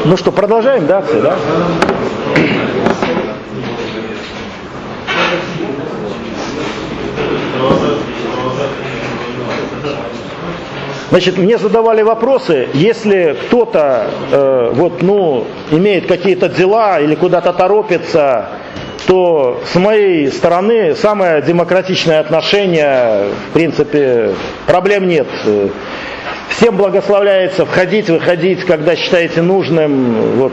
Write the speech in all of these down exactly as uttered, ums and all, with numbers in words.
Ну что, продолжаем, да, акции, да? Значит, мне задавали вопросы, если кто-то э, вот, ну, имеет какие-то дела или куда-то торопится, то с моей стороны самое демократичное отношение, в принципе, проблем нет. Всем благословляется входить, выходить, когда считаете нужным. Вот.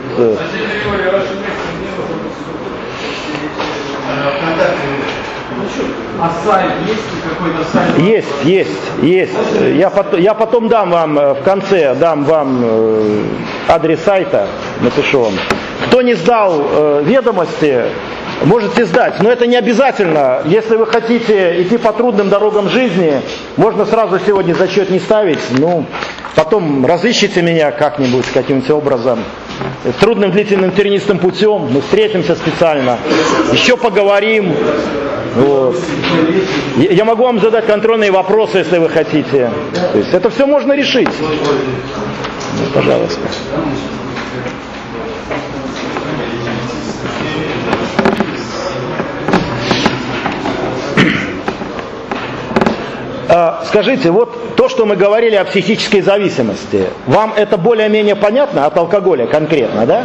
А сайт есть какой-то сайт? Есть, есть, есть. Я потом, я потом дам вам в конце, дам вам адрес сайта, напишу вам. Кто не сдал э, ведомости, можете сдать, но это не обязательно. Если вы хотите идти по трудным дорогам жизни, можно сразу сегодня зачет не ставить, ну, потом разыщите меня как-нибудь, каким-нибудь образом. Трудным длительным тернистым путем, мы встретимся специально, еще поговорим. Вот. Я могу вам задать контрольные вопросы, если вы хотите. То есть это все можно решить. Ну, пожалуйста. Скажите, вот то, что мы говорили о психической зависимости, вам это более-менее понятно от алкоголя конкретно, да?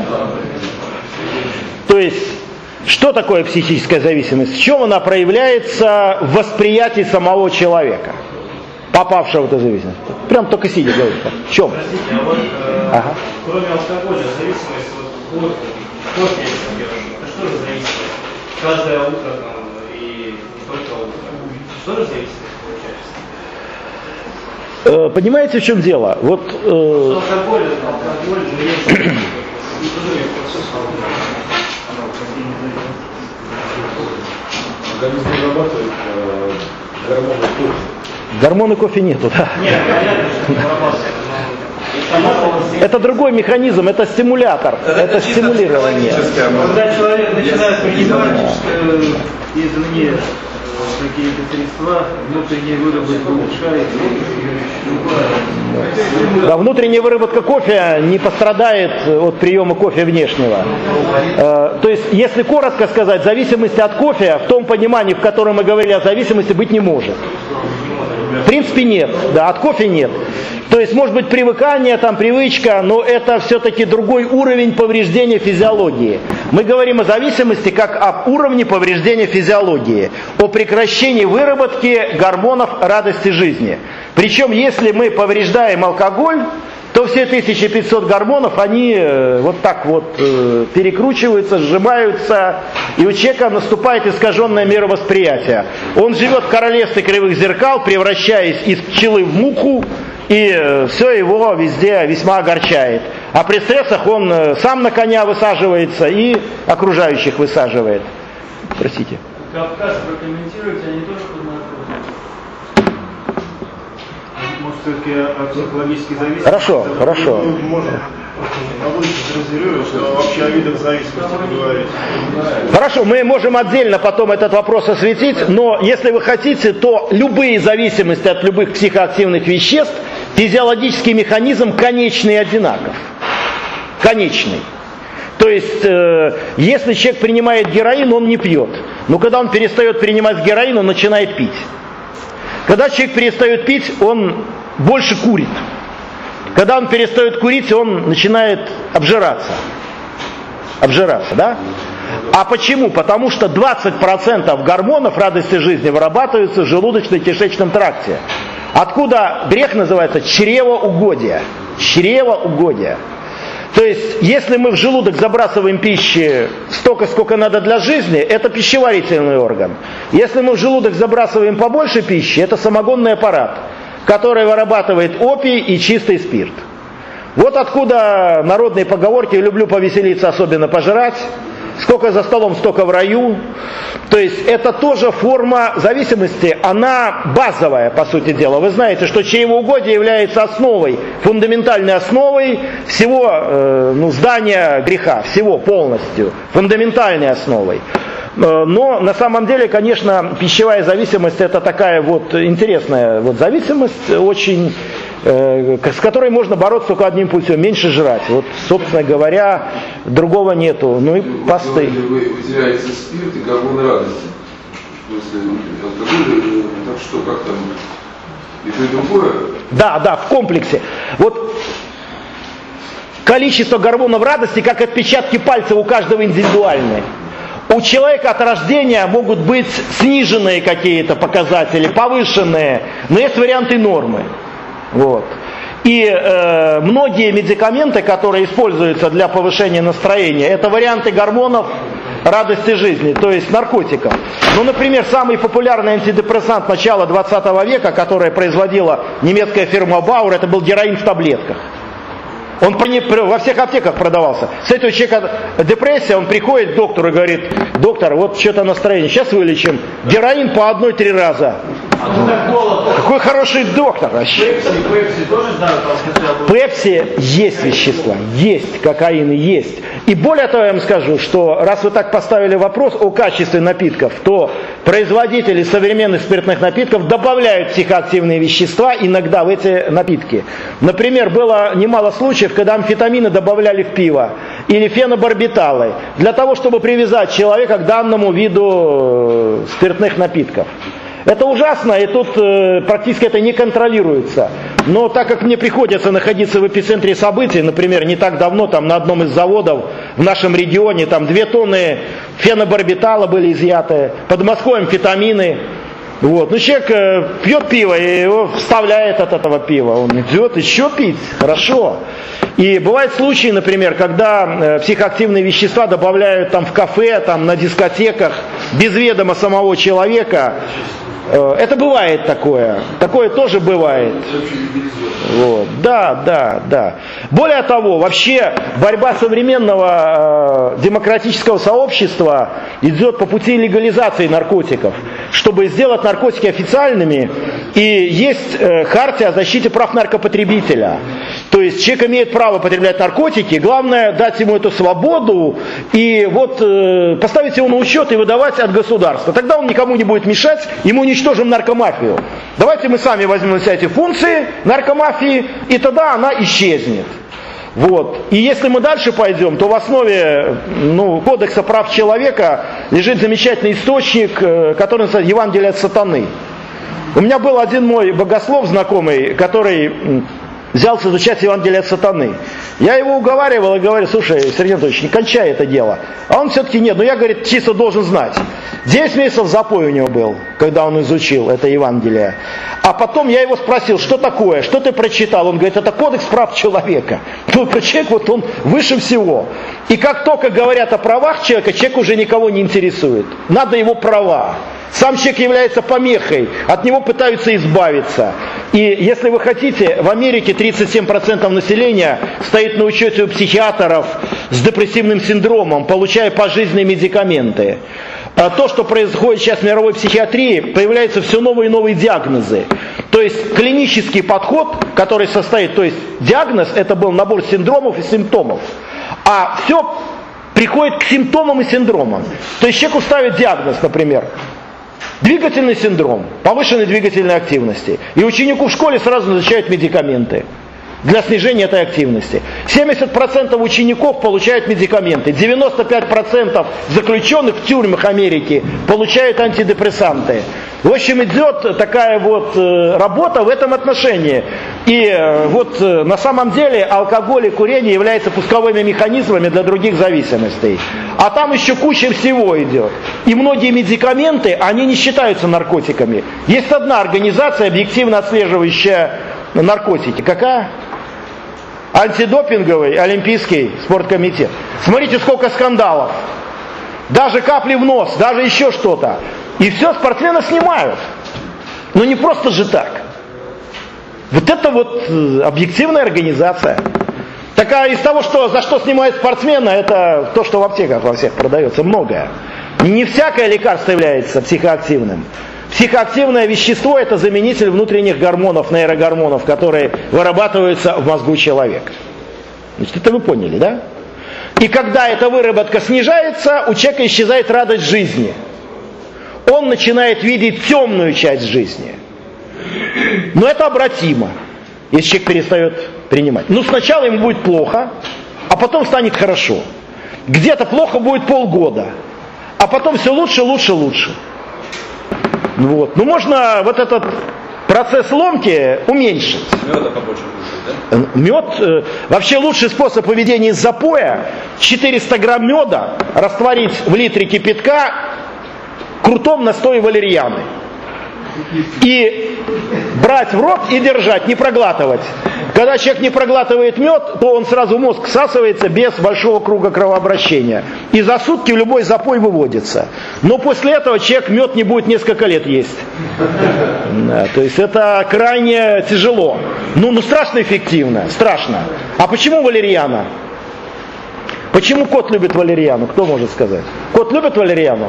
То есть, что такое психическая зависимость? В чем она проявляется в восприятии самого человека, попавшего в эту зависимость? Прям только сидя говорит. В чем? Простите, а вот э, ага. кроме алкоголя, зависимость вот, от кофе, это что же зависимость? Каждое утро там, и не только утро. Что же зависимость? Понимаете, в чем дело? Вот, э... алкоголь, алкоголь же есть. Организм вырабатывает гормоны кофе. Гормоны кофе нету, да? Нет, понятно, что не вырабатывает. Это другой механизм, это стимулятор, это, это стимулирование. Когда человек начинает принимать извне какие-то средства, внутренняя выработка улучшается. Да, внутренняя выработка кофе не пострадает от приема кофе внешнего. Э, то есть, если коротко сказать, зависимости от кофе в том понимании, в котором мы говорили о зависимости, быть не может. В принципе нет, да, от кофе нет. То есть может быть привыкание, там привычка, но это все-таки другой уровень повреждения физиологии. Мы говорим о зависимости как об уровне повреждения физиологии, о прекращении выработки гормонов радости жизни. Причем если мы повреждаем алкоголь, то все тысяча пятьсот гормонов, они вот так вот перекручиваются, сжимаются, и у человека наступает искаженное мировосприятие. Он живет в королевстве кривых зеркал, превращаясь из пчелы в муху, и все его везде весьма огорчает. А при стрессах он сам на коня высаживается и окружающих высаживает. Простите. Кавказ прокомментируйте, они тоже под наркотиком. Может, все-таки о психологической зависимости? Хорошо, хорошо. Можно что вообще о видах зависимости поговорить. Хорошо, мы можем отдельно потом этот вопрос осветить, но если вы хотите, то любые зависимости от любых психоактивных веществ, физиологический механизм конечный и одинаков. Конечный. То есть, э, если человек принимает героин, он не пьет. Но когда он перестает принимать героин, он начинает пить. Когда человек перестает пить, он больше курит. Когда он перестает курить, он начинает обжираться. Обжираться, да? А почему? Потому что двадцать процентов гормонов радости жизни вырабатываются в желудочно-кишечном тракте. Откуда грех называется чревоугодие. Чревоугодие. То есть, если мы в желудок забрасываем пищи столько, сколько надо для жизни, это пищеварительный орган. Если мы в желудок забрасываем побольше пищи, это самогонный аппарат, который вырабатывает опий и чистый спирт. Вот откуда народные поговорки: люблю повеселиться, особенно пожрать. Сколько за столом, столько в раю. То есть это тоже форма зависимости, она базовая, по сути дела. Вы знаете, что чревоугодие является основой, фундаментальной основой всего э, ну, здания греха, всего полностью, фундаментальной основой. Но на самом деле, конечно, пищевая зависимость — это такая вот интересная вот зависимость, очень э, с которой можно бороться только одним путем, меньше жрать. Вот, собственно говоря, другого нету. Ну и посты. Выделяется спирт и гормоны радости. После алкоголя, так что, как там, и то, и другое? Да, да, в комплексе. Вот количество гормонов радости, как отпечатки пальцев у каждого индивидуальные. У человека от рождения могут быть сниженные какие-то показатели, повышенные, но есть варианты нормы. Вот. И э, многие медикаменты, которые используются для повышения настроения, это варианты гормонов радости жизни, то есть наркотиков. Ну, например, самый популярный антидепрессант начала двадцатого века, который производила немецкая фирма Бауэр, это был героин в таблетках. Он во всех аптеках продавался. С этого человека депрессия, он приходит к доктору и говорит: доктор, вот что-то настроение, сейчас вылечим. Героин по одной-три раза. А ты так голод. Какой хороший доктор вообще. Пепси, Пепси тоже знаю, там хотя бы. Пепси есть вещества, есть, кокаин есть. И более того, я вам скажу, что раз вы так поставили вопрос о качестве напитков, то производители современных спиртных напитков добавляют психоактивные вещества иногда в эти напитки. Например, было немало случаев, когда амфетамины добавляли в пиво или фенобарбиталы для того, чтобы привязать человека к данному виду спиртных напитков. Это ужасно, и тут э, практически это не контролируется. Но так как мне приходится находиться в эпицентре событий, например, не так давно там на одном из заводов в нашем регионе там две тонны фенобарбитала были изъяты, под Москвой амфетамины. Вот. Ну, человек э, пьет пиво и его вставляет от этого пива. Он идет еще пить, хорошо. И бывают случаи, например, когда э, психоактивные вещества добавляют там в кафе, там на дискотеках, без ведома самого человека. Это бывает такое. Такое тоже бывает. Вот. Да, да, да. Более того, вообще борьба современного э, демократического сообщества идет по пути легализации наркотиков. Чтобы сделать наркотики официальными, и есть э, хартия о защите прав наркопотребителя. То есть человек имеет право потреблять наркотики, главное дать ему эту свободу и вот э, поставить его на учет и выдавать от государства. Тогда он никому не будет мешать, ему уничтожим наркомафию. Давайте мы сами возьмем на себя эти функции наркомафии, и тогда она исчезнет. Вот. И если мы дальше пойдем, то в основе ну, кодекса прав человека лежит замечательный источник, который называется Евангелие от сатаны. У меня был один мой богослов знакомый, который взялся изучать Евангелие от сатаны. Я его уговаривал и говорю: слушай, Сергей Анатольевич, не кончай это дело. А он все-таки нет, ну я, говорит, чисто должен знать. Девять месяцев запой у него был, когда он изучил это Евангелие. А потом я его спросил: что такое, что ты прочитал? Он говорит: это кодекс прав человека. Ну, человек, вот он выше всего. И как только говорят о правах человека, человек уже никого не интересует. Надо его права. Сам человек является помехой, от него пытаются избавиться. И если вы хотите, в Америке тридцать семь процентов населения стоит на учете у психиатров с депрессивным синдромом, получая пожизненные медикаменты. А то, что происходит сейчас в мировой психиатрии, появляются все новые и новые диагнозы. То есть клинический подход, который состоит, то есть диагноз, это был набор синдромов и симптомов. А все приходит к симптомам и синдромам. То есть человеку ставят диагноз, например, двигательный синдром, повышенной двигательной активности. И ученику в школе сразу назначают медикаменты для снижения этой активности. семьдесят процентов учеников получают медикаменты. девяносто пять процентов заключенных в тюрьмах Америки получают антидепрессанты. В общем, идет такая вот работа в этом отношении. И вот на самом деле алкоголь и курение являются пусковыми механизмами для других зависимостей. А там еще куча всего идет. И многие медикаменты, они не считаются наркотиками. Есть одна организация, объективно отслеживающая наркотики. Какая? Антидопинговый Олимпийский спорткомитет. Смотрите, сколько скандалов. Даже капли в нос, даже еще что-то. И все, спортсмены снимают. Но не просто же так. Вот это вот объективная организация. Такая из того, что, за что снимают спортсмена, это то, что в аптеках во всех продается, многое. Не всякое лекарство является психоактивным. Психоактивное вещество – это заменитель внутренних гормонов, нейрогормонов, которые вырабатываются в мозгу человека. Значит, это вы поняли, да? И когда эта выработка снижается, у человека исчезает радость жизни. Он начинает видеть темную часть жизни. Но это обратимо. если человек перестает принимать. Ну, сначала ему будет плохо, а потом станет хорошо. Где-то плохо будет полгода, а потом все лучше, лучше, лучше. Вот. Ну, можно вот этот процесс ломки уменьшить. Меда побольше кушать, да? Мед, э, вообще лучший способ поведения из запоя, четыреста грамм меда растворить в литре кипятка крутом настое валерьяны. И брать в рот и держать, не проглатывать. Когда человек не проглатывает мед, то он сразу мозг всасывается без большого круга кровообращения. И за сутки любой запой выводится. Но после этого человек мед не будет несколько лет есть. Да, то есть это крайне тяжело. Ну, ну страшно эффективно, страшно. А почему валерьяна? Почему кот любит валерьяну? Кто может сказать? Кот любит валерьяну?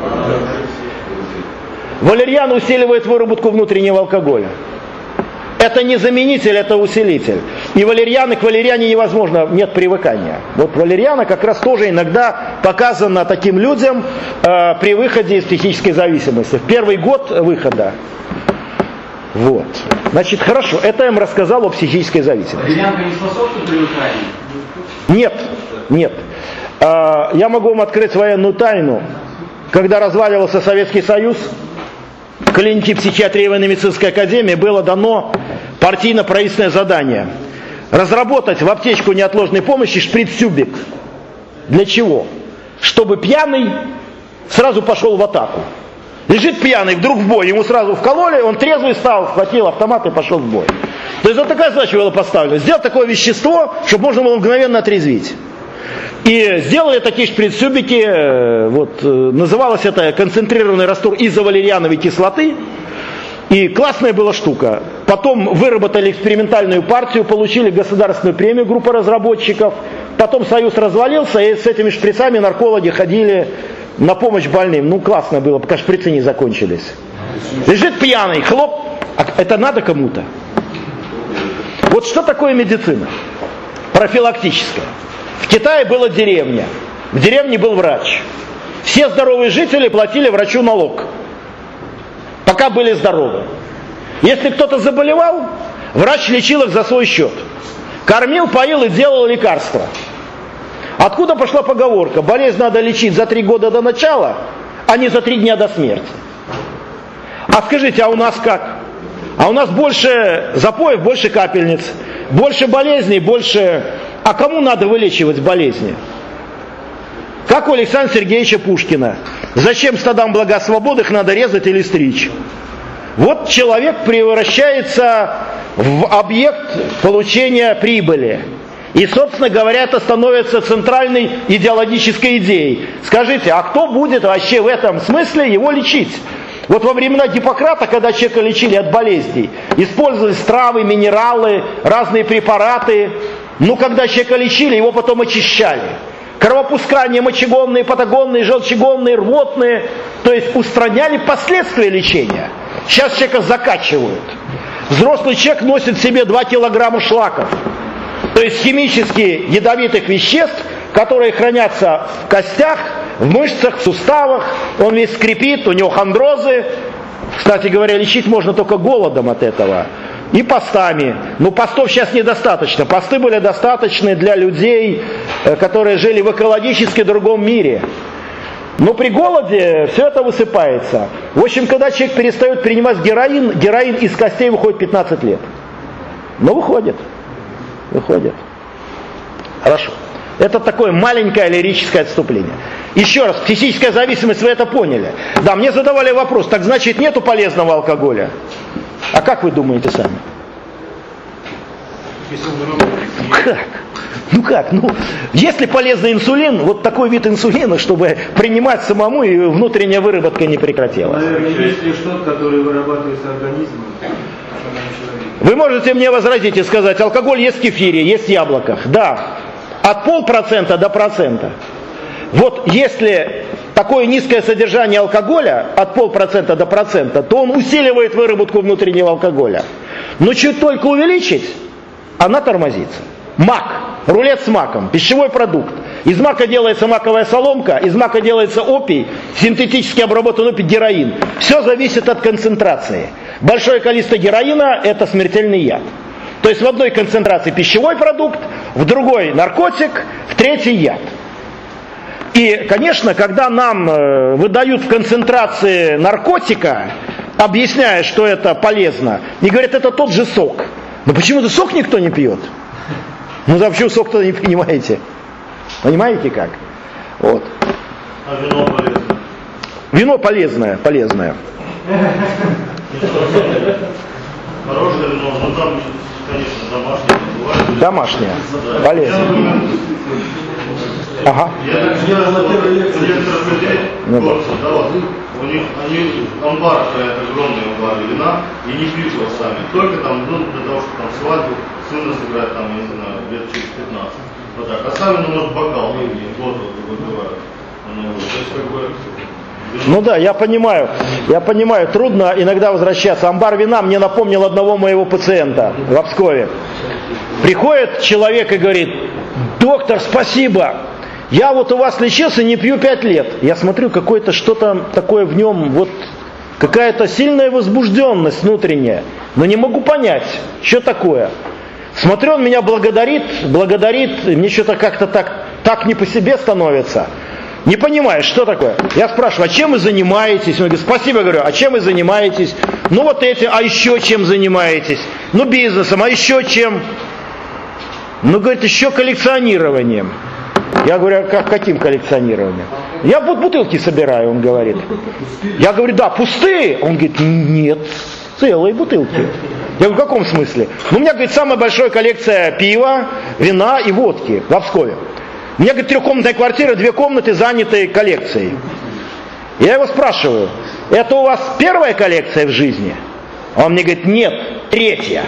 Валерьяна усиливает выработку внутреннего алкоголя. Это не заменитель, это усилитель. И валерьяны к валерьяне невозможно, нет привыкания. Вот валерьяна как раз тоже иногда показана таким людям э, при выходе из психической зависимости. В первый год выхода. Вот. Значит, хорошо, это я им рассказал о психической зависимости. Валерьянка не способствует привыканию? Нет, нет. Э, я могу вам открыть военную тайну. Когда разваливался Советский Союз, клинике психиатрии и военно-медицинской академии было дано партийно-правительственное задание разработать в аптечку неотложной помощи шприц-тюбик. Для чего? Чтобы пьяный сразу пошел в атаку. Лежит пьяный, вдруг в бой, ему сразу вкололи, он трезвый стал, схватил автомат и пошел в бой. То есть вот такая задача была поставлена. Сделать такое вещество, чтобы можно было мгновенно отрезвить. И сделали такие шприц-тюбики, вот, называлось это концентрированный раствор изовалериановой кислоты. И классная была штука. Потом выработали экспериментальную партию, получили государственную премию, группа разработчиков. Потом Союз развалился, и с этими шприцами наркологи ходили на помощь больным. Ну, классно было, пока шприцы не закончились. Лежит пьяный, хлоп. А это надо кому-то? Вот что такое медицина? Профилактическая. В Китае была деревня. В деревне был врач. Все здоровые жители платили врачу налог. Пока были здоровы. Если кто-то заболевал, врач лечил их за свой счет. Кормил, поил и делал лекарства. Откуда пошла поговорка? Болезнь надо лечить за три года до начала, а не за три дня до смерти. А скажите, а у нас как? А у нас больше запоев, больше капельниц, больше болезней, больше... А кому надо вылечивать болезни? Как у Александра Сергеевича Пушкина. Зачем стадам блага свободы, их надо резать или стричь? Вот человек превращается в объект получения прибыли. И, собственно говоря, это становится центральной идеологической идеей. Скажите, а кто будет вообще в этом смысле его лечить? Вот во времена Гиппократа, когда человека лечили от болезней, использовались травы, минералы, разные препараты. Ну, когда человека лечили, его потом очищали. Кровопускания мочегонные, патагонные, желчегонные, рвотные. То есть устраняли последствия лечения. Сейчас человека закачивают. Взрослый человек носит в себе два килограмма шлаков. То есть химически ядовитых веществ, которые хранятся в костях, в мышцах, в суставах. Он весь скрипит, у него хондрозы. Кстати говоря, лечить можно только голодом от этого. И постами. Но постов сейчас недостаточно. Посты были достаточны для людей, которые жили в экологически другом мире. Но при голоде все это высыпается. В общем, когда человек перестает принимать героин, героин из костей выходит пятнадцать лет. Но выходит. Выходит. Хорошо. Это такое маленькое лирическое отступление. Еще раз, психическая зависимость, вы это поняли. Да, мне задавали вопрос, так значит нету полезного алкоголя? А как вы думаете сами? Ну как? Ну как? Ну, если полезный инсулин, вот такой вид инсулина, чтобы принимать самому и внутренняя выработка не прекратилась. Наверное, есть ли что-то, которое вырабатывается организмом? Вы можете мне возразить и сказать, алкоголь есть в кефире, есть в яблоках. Да, от полпроцента до процента. Вот если такое низкое содержание алкоголя, от полпроцента до процента, то он усиливает выработку внутреннего алкоголя. Но чуть только увеличить, она тормозится. Мак, рулет с маком, пищевой продукт. Из мака делается маковая соломка, из мака делается опий, синтетически обработанный опий, героин. Все зависит от концентрации. Большое количество героина – это смертельный яд. То есть в одной концентрации пищевой продукт, в другой наркотик, в третьей яд. И, конечно, когда нам э, выдают в концентрации наркотика, объясняя, что это полезно, и говорят, это тот же сок. Но почему-то сок никто не пьет. Ну, вообще сок-то не понимаете. Понимаете как? Вот. А вино полезно? Вино полезное, полезное. Хорошее вино, но там, конечно, домашнее бывает. Домашнее, полезное. Ага. Я так делал на первой лекции некоторых людей, Ну, да. горцев, да, вот, у них, они, амбар стоят, огромные амбары вина, и не пьют его сами. Только там, ну, для того, чтобы там свадьбу сына сыграть, там, я не знаю, лет через пятнадцать. Вот так. Оставлено, может, бокал, ну, вот, вот, выпивают. Ну, то есть, как бы... Ну да, я понимаю, я понимаю, трудно иногда возвращаться. Амбар вина мне напомнил одного моего пациента в Обскове. Приходит человек и говорит, доктор, спасибо, я вот у вас лечился, не пью пять лет. Я смотрю, какое-то что-то такое в нем, вот какая-то сильная возбужденность внутренняя, но не могу понять, что такое. Смотрю, он меня благодарит, благодарит, мне что-то как-то так, так не по себе становится. Не понимаешь, что такое? Я спрашиваю, а чем вы занимаетесь? Он говорит, спасибо, говорю, а чем вы занимаетесь? Ну вот этим, а еще чем занимаетесь? Ну бизнесом, а еще чем? Ну, говорит, еще коллекционированием. Я говорю, а как, каким коллекционированием? Я вот бутылки собираю, он говорит. Я говорю, да, пустые? Он говорит, нет, целые бутылки. Я говорю, в каком смысле? Ну, у меня, говорит, самая большая коллекция пива, вина и водки в Обскове. У меня, говорит, трехкомнатная квартира, две комнаты заняты коллекцией. Я его спрашиваю, это у вас первая коллекция в жизни? Он мне говорит, нет, третья.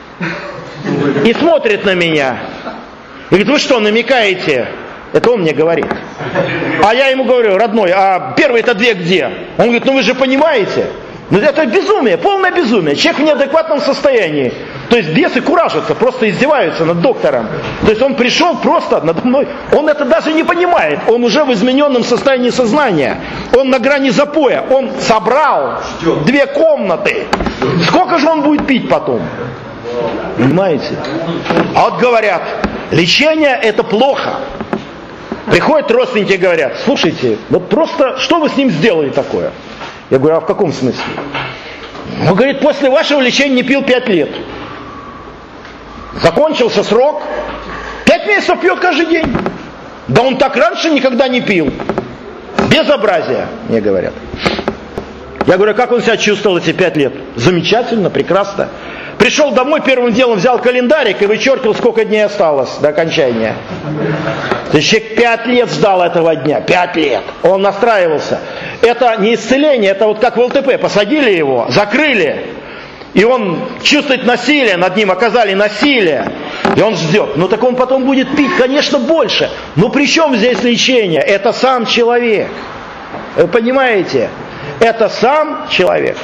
И смотрит на меня. И говорит, вы что, намекаете? Это он мне говорит. А я ему говорю, родной, а первые-то две где? Он говорит, ну вы же понимаете. Ну это безумие, полное безумие. Человек в неадекватном состоянии. То есть бесы куражатся, просто издеваются над доктором. То есть он пришел просто надо мной. Он это даже не понимает. Он уже в измененном состоянии сознания. Он на грани запоя. Он собрал две комнаты. Сколько же он будет пить потом? Понимаете? А вот говорят, лечение это плохо. Приходят родственники и говорят, слушайте, вот просто что вы с ним сделали такое? Я говорю, а в каком смысле? Он говорит, после вашего лечения не пил пять лет. Закончился срок. Пять месяцев пьет каждый день. Да он так раньше никогда не пил. Безобразие, мне говорят. Я говорю, а как он себя чувствовал эти пять лет? Замечательно, прекрасно. Пришел домой, первым делом взял календарик и вычеркивал, сколько дней осталось до окончания. То есть человек пять лет ждал этого дня, пять лет. Он настраивался. Это не исцеление, это вот как в ЛТП, посадили его, закрыли. И он чувствует насилие, над ним оказали насилие. И он ждет. Ну так он потом будет пить, конечно, больше. Но при чем здесь лечение? Это сам человек. Вы понимаете? Это сам человек.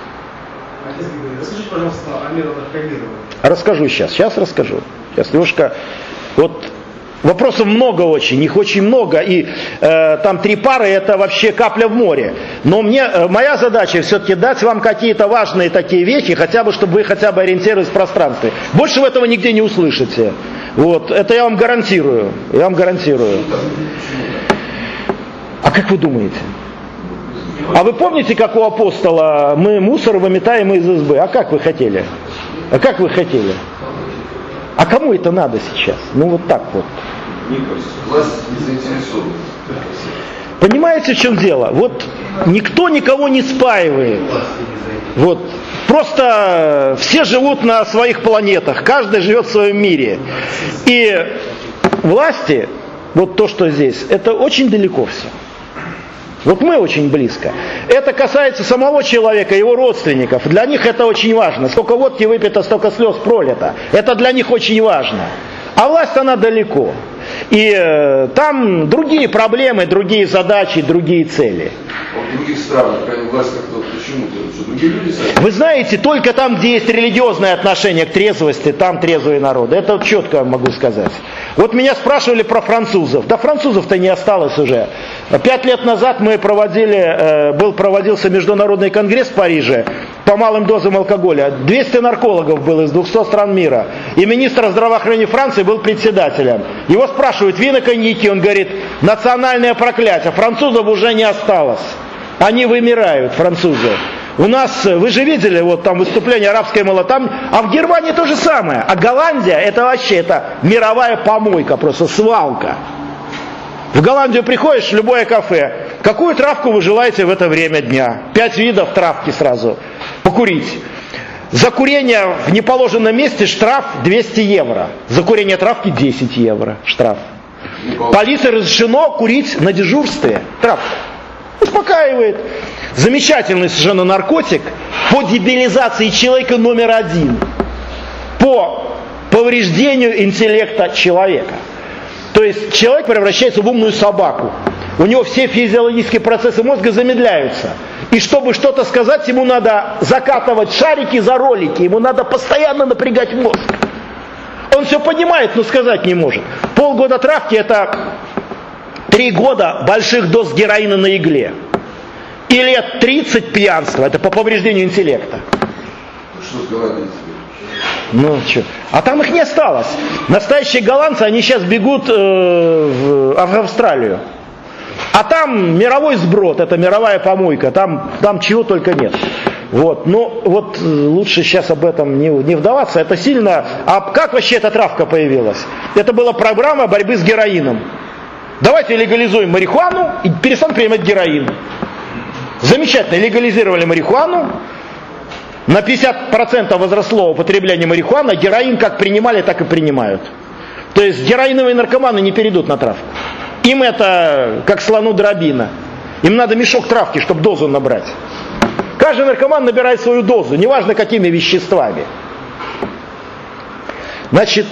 Расскажите, пожалуйста, о методах кодирования. Расскажу сейчас, сейчас расскажу. Сейчас немножко, вот вопросов много очень, их очень много, и э, там три пары это вообще капля в море. Но мне, э, моя задача все-таки дать вам какие-то важные такие вещи, хотя бы, чтобы вы хотя бы ориентировались в пространстве. Больше вы этого нигде не услышите. Вот, это я вам гарантирую, я вам гарантирую. А как вы думаете? А вы помните, как у апостола мы мусор выметаем из избы? А как вы хотели? А как вы хотели? А кому это надо сейчас? Ну вот так вот. Власть не заинтересована. Понимаете, в чем дело? Вот никто никого не спаивает. Вот. Просто все живут на своих планетах, каждый живет в своем мире. И власти, вот то, что здесь, это очень далеко все. Вот мы очень близко. Это касается самого человека, его родственников. Для них это очень важно. Сколько водки выпито, столько слез пролито. Это для них очень важно. А власть, она далеко. И э, там другие проблемы, другие задачи, другие цели. А в других странах, когда власть как-то почему делают? Что другие люди сами? Вы знаете, только там, где есть религиозное отношение к трезвости, там трезвые народы. Это вот четко могу сказать. Вот меня спрашивали про французов. Да французов-то не осталось уже. Пять лет назад мы проводили, был, проводился международный конгресс в Париже. по малым дозам алкоголя. двести наркологов было из двухсот стран мира. И министр здравоохранения Франции был председателем. Его спрашивают, вина, коньяки. Он говорит, национальное проклятие. Французов уже не осталось. Они вымирают, французы. У нас, вы же видели, вот там выступление арабской молодежи, там, а в Германии то же самое. А Голландия, это вообще, это мировая помойка, просто свалка. В Голландию приходишь, в любое кафе, какую травку вы желаете в это время дня? Пять видов травки сразу. Покурить. За курение в неположенном месте штраф двести евро. За курение травки десять евро штраф. Полиции разрешено курить на дежурстве. Травка. Успокаивает. Замечательный совершенно наркотик по дебилизации человека номер один. По повреждению интеллекта человека. То есть человек превращается в умную собаку. У него все физиологические процессы мозга замедляются. И чтобы что-то сказать, ему надо закатывать шарики за ролики. Ему надо постоянно напрягать мозг. Он все понимает, но сказать не может. Полгода травки — это три года больших доз героина на игле. И лет тридцать пьянства. Это по повреждению интеллекта. Что с Голландией? Ну что? А там их не осталось. Настоящие голландцы, они сейчас бегут э, в, в Австралию. А там мировой сброд, это мировая помойка, там, там чего только нет. Вот. Но вот лучше сейчас об этом не, не вдаваться, это сильно... А как вообще эта травка появилась? Это была программа борьбы с героином. Давайте легализуем марихуану и перестанем принимать героин. Замечательно, легализировали марихуану. На пятьдесят процентов возросло употребление марихуаны, а героин как принимали, так и принимают. То есть героиновые наркоманы не перейдут на травку. Им это как слону дробина. Им надо мешок травки, чтобы дозу набрать. Каждый наркоман набирает свою дозу, неважно какими веществами. Значит,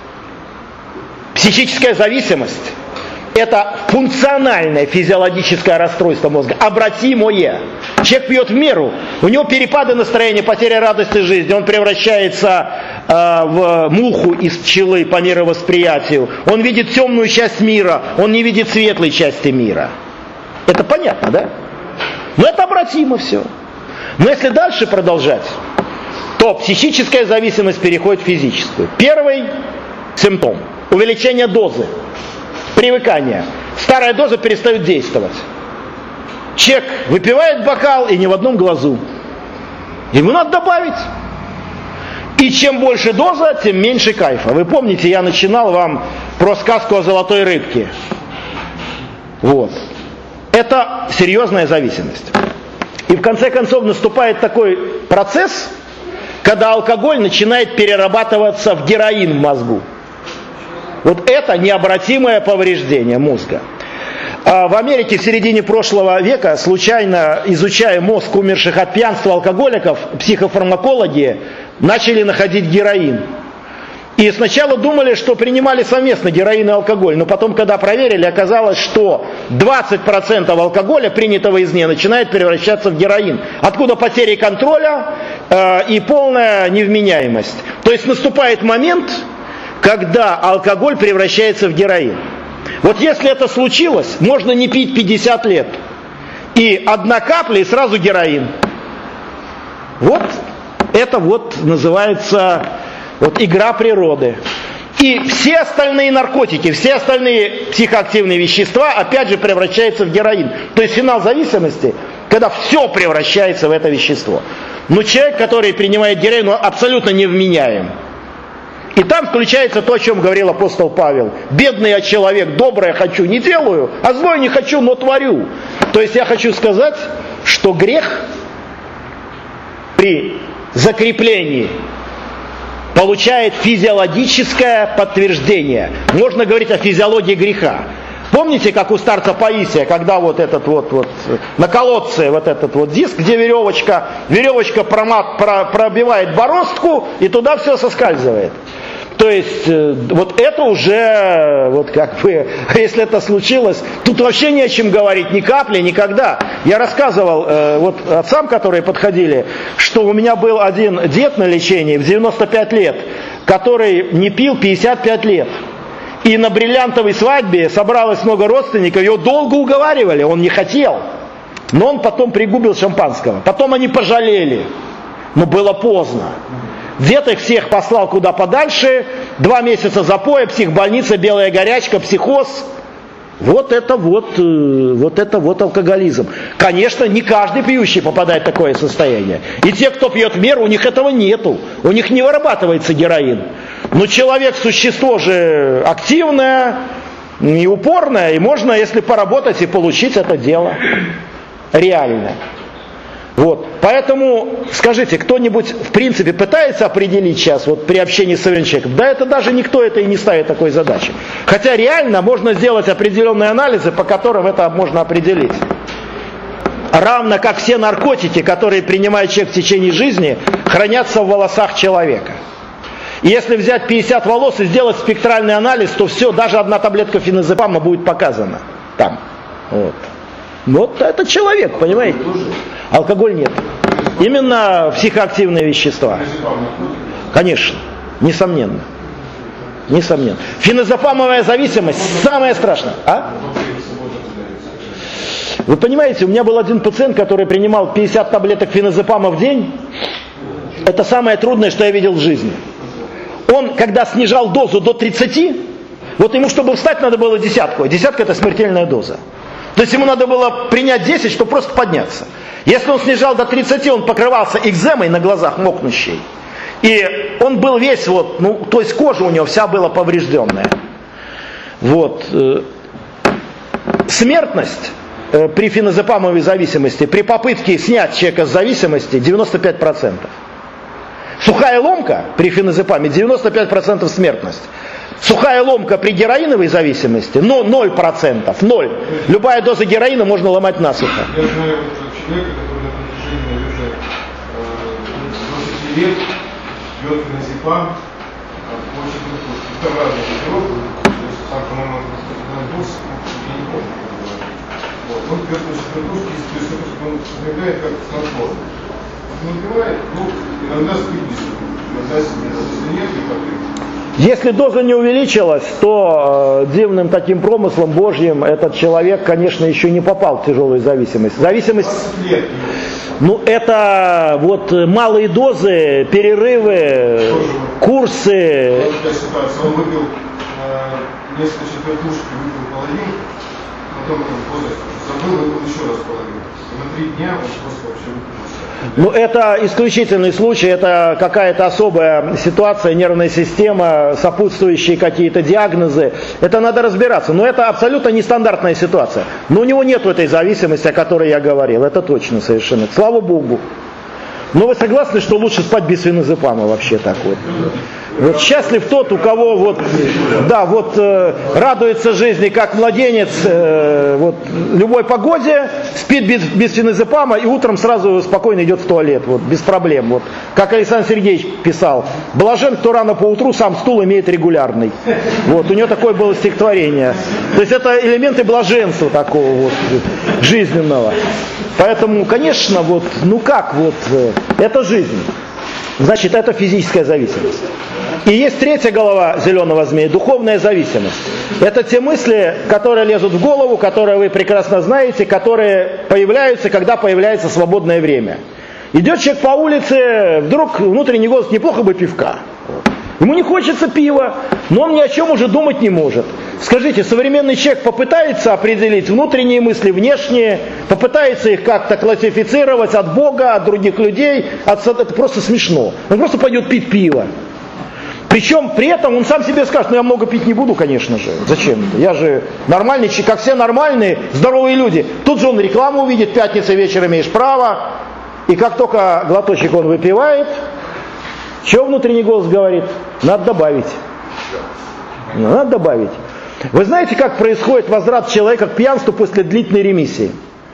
психическая зависимость — это функциональное физиологическое расстройство мозга, обратимое. Человек пьет в меру, у него перепады настроения, потеря радости жизни, он превращается э, в муху из пчелы по мировосприятию, он видит темную часть мира, он не видит светлой части мира. Это понятно, да? Но это обратимо все. Но если дальше продолжать, то психическая зависимость переходит в физическую. Первый симптом – увеличение дозы. Привыкание. Старая доза перестает действовать. Человек выпивает бокал и ни в одном глазу. Ему надо добавить. И чем больше доза, тем меньше кайфа. Вы помните, я начинал вам про сказку о золотой рыбке. Вот. Это серьезная зависимость. И в конце концов наступает такой процесс, когда алкоголь начинает перерабатываться в героин в мозгу. Вот это необратимое повреждение мозга. А в Америке в середине прошлого века, случайно изучая мозг умерших от пьянства алкоголиков, психофармакологи начали находить героин. И сначала думали, что принимали совместно героин и алкоголь, но потом, когда проверили, оказалось, что двадцать процентов алкоголя, принятого извне, начинает превращаться в героин. Откуда потеря контроля э, и полная невменяемость. То есть наступает момент, когда алкоголь превращается в героин. Вот если это случилось, можно не пить пятьдесят лет. И одна капля, и сразу героин. Вот это вот называется вот игра природы. И все остальные наркотики, все остальные психоактивные вещества опять же превращаются в героин. То есть финал зависимости, когда все превращается в это вещество. Но человек, который принимает героин, он абсолютно невменяем. И там включается то, о чем говорил апостол Павел. Бедный я человек, доброе хочу, не делаю, а злое не хочу, но творю. То есть я хочу сказать, что грех при закреплении получает физиологическое подтверждение. Можно говорить о физиологии греха. Помните, как у старца Паисия, когда вот этот вот, вот на колодце вот этот вот диск, где веревочка, веревочка промат, про, пробивает бороздку, и туда все соскальзывает. То есть вот это уже, вот как бы, если это случилось, тут вообще не о чем говорить, ни капли, никогда. Я рассказывал э, вот отцам, которые подходили, что у меня был один дед на лечении в девяносто пять лет, который не пил пятьдесят пять лет. И на бриллиантовой свадьбе собралось много родственников, его долго уговаривали, он не хотел. Но он потом пригубил шампанского. Потом они пожалели. Но было поздно. Дед их всех послал куда подальше, два месяца запоя, психбольница, белая горячка, психоз. Вот это вот, вот это вот алкоголизм. Конечно, не каждый пьющий попадает в такое состояние. И те, кто пьет в меру, у них этого нету. У них не вырабатывается героин. Но человек, существо же активное и упорное, и можно, если поработать, и получить это дело. Реально. Вот. Поэтому, скажите, кто-нибудь в принципе пытается определить сейчас, вот при общении с современным человеком? Да это даже никто это и не ставит такой задачи. Хотя реально можно сделать определенные анализы, по которым это можно определить. Равно как все наркотики, которые принимает человек в течение жизни, хранятся в волосах человека. И если взять пятьдесят волос и сделать спектральный анализ, то все, даже одна таблетка феназепама будет показана там. Вот. Вот это человек, понимаете? Алкоголь нет. Именно психоактивные вещества. Конечно, несомненно. Несомненно. Феназепамовая зависимость самое страшное. А? Вы понимаете, у меня был один пациент, который принимал пятьдесят таблеток феназепама в день. Это самое трудное, что я видел в жизни. Он, когда снижал дозу до тридцати, вот ему, чтобы встать, надо было десятку. А десятка — это смертельная доза. То есть ему надо было принять десять, чтобы просто подняться. Если он снижал до тридцати, он покрывался экземой на глазах мокнущей. И он был весь вот, ну, то есть кожа у него вся была поврежденная. Вот. Смертность при феназепамовой зависимости, при попытке снять человека с зависимости девяносто пять процентов. Сухая ломка при феназепаме девяносто пять процентов смертность. Сухая ломка при героиновой зависимости, но ноль процентов, ноль. Любая доза героина можно ломать насухо. Я знаю человека, который на протяжении уже двадцати лет пьет феназепам, очень там разные дозировки, то есть сам, по-моему, доз, я не помню, как это говорит. Вот. Он пьет дозировки, то есть он употребляет как снотворное. Он выпивает, ну, иногда спит без него, иногда себе, если нет, и попьет. Если доза не увеличилась, то э, дивным таким промыслом Божьим этот человек, конечно, еще не попал в тяжелую зависимость. Зависимость, ну это вот малые дозы, перерывы, курсы. Он выпил э, несколько четвертушек, выпил половину, потом он забыл, выпил еще раз половину. И на три дня он просто вообще выпил. Ну, это исключительный случай, это какая-то особая ситуация, нервная система, сопутствующие какие-то диагнозы. Это надо разбираться. Но это абсолютно нестандартная ситуация. Но у него нет этой зависимости, о которой я говорил. Это точно совершенно. Слава Богу. Но вы согласны, что лучше спать без феназепама вообще так вот? Вот счастлив тот, у кого вот, да, вот э, радуется жизни как младенец, э, вот любой погоде, спит без, без феназепама и утром сразу спокойно идет в туалет, вот без проблем. Вот как Александр Сергеевич писал: блажен, кто рано поутру сам стул имеет регулярный. Вот у него такое было стихотворение. То есть это элементы блаженства такого вот жизненного. Поэтому, конечно, вот, ну как вот, э, это жизнь. Значит, это физическая зависимость. И есть третья голова зеленого змея, духовная зависимость. Это те мысли, которые лезут в голову, которые вы прекрасно знаете, которые появляются, когда появляется свободное время. Идет человек по улице, вдруг внутренний голос: неплохо бы пивка. Ему не хочется пива, но он ни о чем уже думать не может. Скажите, современный человек попытается определить внутренние мысли, внешние, попытается их как-то классифицировать от Бога, от других людей, от... это просто смешно. Он просто пойдет пить пиво. Причем при этом он сам себе скажет: ну я много пить не буду, конечно же. Зачем это? Я же нормальный человек, как все нормальные, здоровые люди. Тут же он рекламу увидит: пятница вечером имеешь право. И как только глоточек он выпивает, что внутренний голос говорит? Надо добавить. Надо добавить. Вы знаете, как происходит возврат человека к пьянству после длительной ремиссии?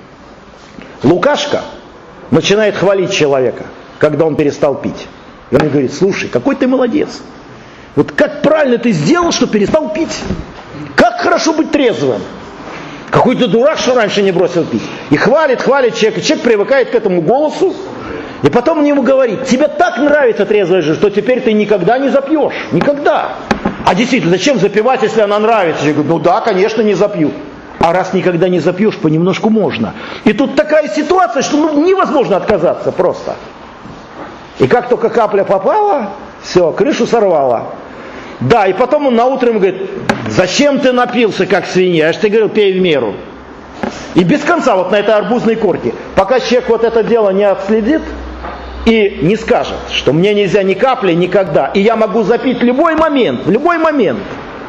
Лукашка начинает хвалить человека, когда он перестал пить. И он говорит: слушай, какой ты молодец. Вот как правильно ты сделал, что перестал пить. Как хорошо быть трезвым. Какой ты дурак, что раньше не бросил пить. И хвалит, хвалит человека. Человек привыкает к этому голосу. И потом он ему говорит: тебе так нравится трезвая жизнь, что теперь ты никогда не запьешь. Никогда. А действительно, зачем запивать, если она нравится? Я говорю: ну да, конечно, не запью. А раз никогда не запьешь, понемножку можно. И тут такая ситуация, что ну, невозможно отказаться просто. И как только капля попала, все, крышу сорвало. Да, и потом он наутро ему говорит: зачем ты напился, как свинья? Я же тебе говорил, пей в меру. И без конца вот на этой арбузной корке. Пока человек вот это дело не отследит и не скажет, что мне нельзя ни капли никогда, и я могу запить в любой момент, в любой момент.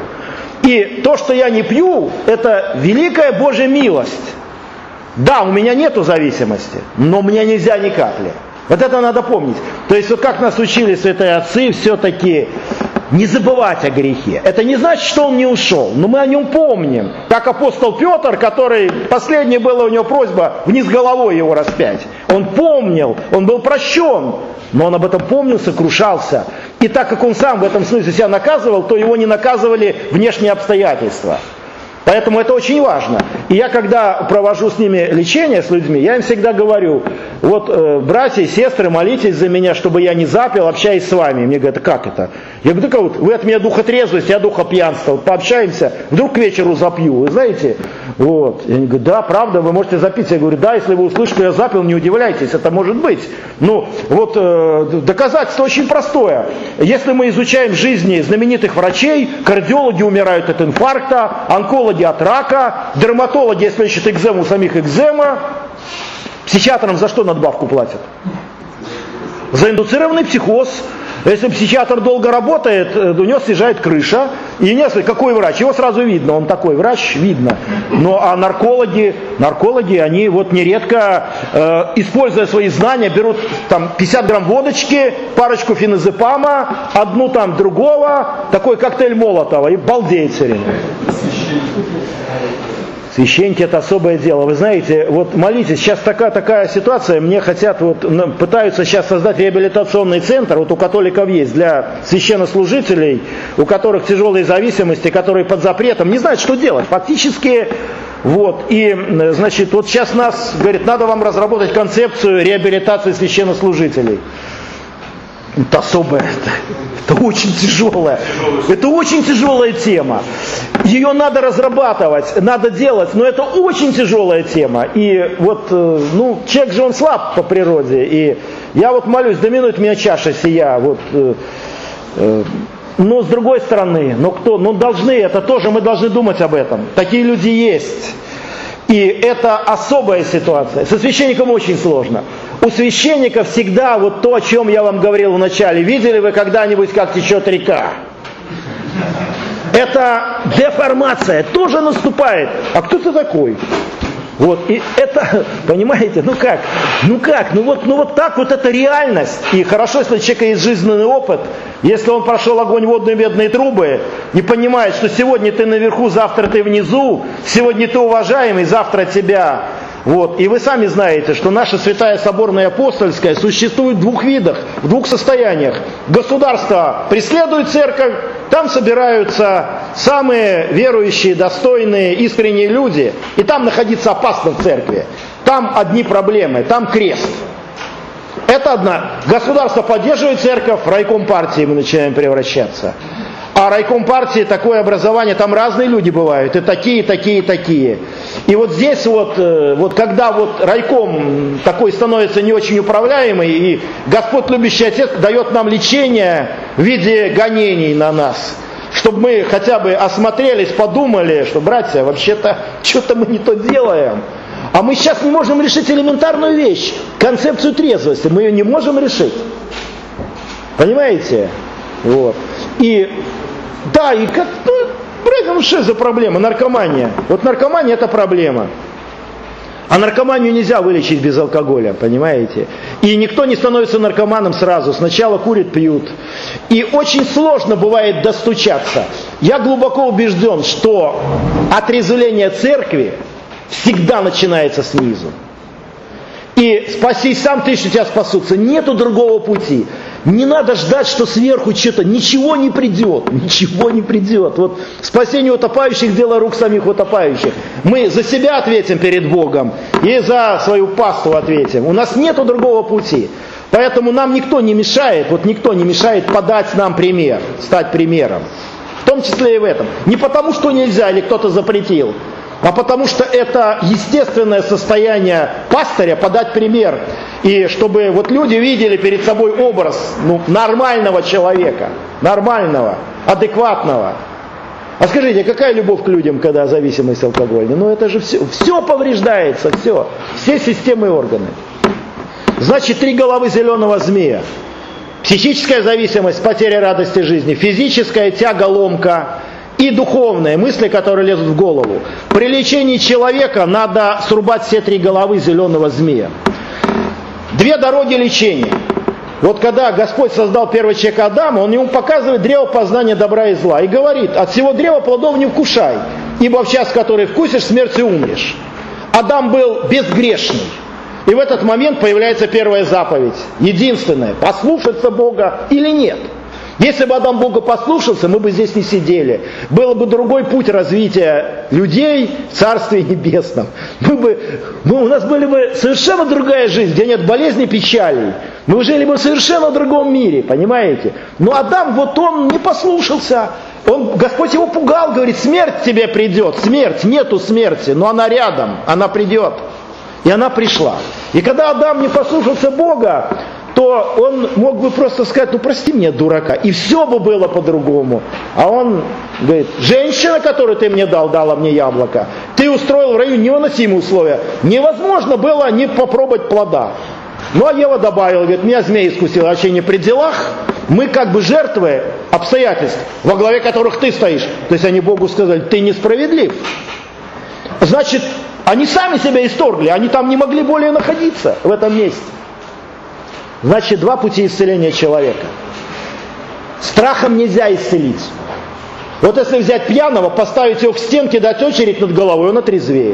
И то, что я не пью, это великая Божья милость. Да, у меня нету зависимости, но мне нельзя ни капли. Вот это надо помнить. То есть вот как нас учили святые отцы, все-таки не забывать о грехе. Это не значит, что он не ушел, но мы о нем помним. Как апостол Петр, который, последняя была у него просьба вниз головой его распять. Он помнил, он был прощен, но он об этом помнил, сокрушался. И так как он сам в этом смысле себя наказывал, то его не наказывали внешние обстоятельства. Поэтому это очень важно. И я, когда провожу с ними лечение, с людьми, я им всегда говорю: вот, э, братья и сестры, молитесь за меня, чтобы я не запил, общаясь с вами. И мне говорят: как это? Я говорю: так вот, вы от меня духотрезвость, я духопьянство. Вот пообщаемся, вдруг к вечеру запью, вы знаете? Вот. И они говорят: да, правда, вы можете запить. Я говорю: да, если вы услышите, что я запил, не удивляйтесь, это может быть. Ну, вот э, доказательство очень простое. Если мы изучаем жизни знаменитых врачей, кардиологи умирают от инфаркта, онкологи от рака, дерматологи, если ищут экзему, у самих экзема. Психиатрам за что надбавку платят? За индуцированный психоз. Если психиатр долго работает, у него съезжает крыша. И несколько, какой врач? Его сразу видно, он такой врач, видно. Ну а наркологи, наркологи, они вот нередко, э, используя свои знания, берут там пятьдесят грамм водочки, парочку феназепама, одну там другого, такой коктейль Молотова, и балдеет все время. Священники — это особое дело. Вы знаете, вот молитесь, сейчас такая, такая ситуация, мне хотят, вот, пытаются сейчас создать реабилитационный центр, вот у католиков есть, для священнослужителей, у которых тяжелые зависимости, которые под запретом, не знают, что делать. Фактически, вот, и, значит, вот сейчас нас, говорит, надо вам разработать концепцию реабилитации священнослужителей. Это особое, это, это очень тяжелая, это очень тяжелая тема. Ее надо разрабатывать, надо делать, но это очень тяжелая тема. И вот, ну, человек же он слаб по природе, и я вот молюсь: да минует меня чаша сия, вот. Э, э, но с другой стороны, ну кто, ну должны, это тоже мы должны думать об этом. Такие люди есть. И это особая ситуация. Со священником очень сложно. У священника всегда вот то, о чем я вам говорил в начале. Видели вы когда-нибудь, как течет река? Это деформация тоже наступает. А кто ты такой? Вот, и это, понимаете, ну как, ну как, ну вот, ну вот так вот это реальность. И хорошо, если у человека есть жизненный опыт, если он прошел огонь, водные, медные трубы, и понимает, что сегодня ты наверху, завтра ты внизу, сегодня ты уважаемый, завтра тебя. Вот. И вы сами знаете, что наша Святая Соборная Апостольская существует в двух видах, в двух состояниях. Государство преследует церковь, там собираются самые верующие, достойные, искренние люди, и там находиться опасно в церкви. Там одни проблемы, там крест. Это одна. Государство поддерживает церковь, в райком партии мы начинаем превращаться. А райком партии, такое образование, там разные люди бывают, и такие, такие, такие. И вот здесь вот, вот когда вот райком такой становится не очень управляемый, и Господь любящий Отец дает нам лечение в виде гонений на нас, чтобы мы хотя бы осмотрелись, подумали, что, братья, вообще-то что-то мы не то делаем. А мы сейчас не можем решить элементарную вещь, концепцию трезвости, мы ее не можем решить. Понимаете? Вот. И да, и как, ну, ну что за проблема? Наркомания. Вот наркомания — это проблема. А наркоманию нельзя вылечить без алкоголя, понимаете? И никто не становится наркоманом сразу. Сначала курят, пьют. И очень сложно бывает достучаться. Я глубоко убежден, что отрезвление церкви всегда начинается снизу. И спасись сам ты, что тебя спасутся. Нету другого пути. Не надо ждать, что сверху что-то, ничего не придет, ничего не придет. Вот спасение утопающих — дело рук самих утопающих. Мы за себя ответим перед Богом и за свою паству ответим. У нас нету другого пути. Поэтому нам никто не мешает, вот никто не мешает подать нам пример, стать примером. В том числе и в этом. Не потому, что нельзя или кто-то запретил, а потому что это естественное состояние пастыря подать пример. И чтобы вот люди видели перед собой образ ну, нормального человека, нормального, адекватного. А скажите, какая любовь к людям, когда зависимость алкогольная? Ну это же все, все повреждается, все, все системы и органы. Значит, три головы зеленого змея. Психическая зависимость, потеря радости жизни, физическая тяга-ломка и духовные мысли, которые лезут в голову. При лечении человека надо срубать все три головы зеленого змея. Две дороги лечения. Вот когда Господь создал первого человека Адама, Он ему показывает древо познания добра и зла. И говорит, от всего древа плодов не вкушай, ибо в час, в который вкусишь, смертью умрешь. Адам был безгрешный. И в этот момент появляется первая заповедь. Единственная. Послушаться Бога или нет. Если бы Адам Бога послушался, мы бы здесь не сидели. Был бы другой путь развития людей в Царстве Небесном. Мы бы, мы, у нас были бы совершенно другая жизнь, где нет болезней, печалей. Мы жили бы в совершенно другом мире, понимаете? Но Адам, вот он не послушался. Он, Господь его пугал, говорит, смерть тебе придет. Смерть, нету смерти, но она рядом, она придет. И она пришла. И когда Адам не послушался Бога, то он мог бы просто сказать, ну прости меня, дурака, и все бы было по-другому. А он говорит, женщина, которую ты мне дал, дала мне яблоко, ты устроил в раю невыносимые условия. Невозможно было не попробовать плода. Ну а Ева добавила, говорит, меня змей искусил, вообще не при делах. Мы как бы жертвы обстоятельств, во главе которых ты стоишь. То есть они Богу сказали, ты несправедлив. Значит, они сами себя исторгли, они там не могли более находиться в этом месте. Значит, два пути исцеления человека. Страхом нельзя исцелить. Вот если взять пьяного, поставить его в стенке, дать очередь над головой, он отрезвеет.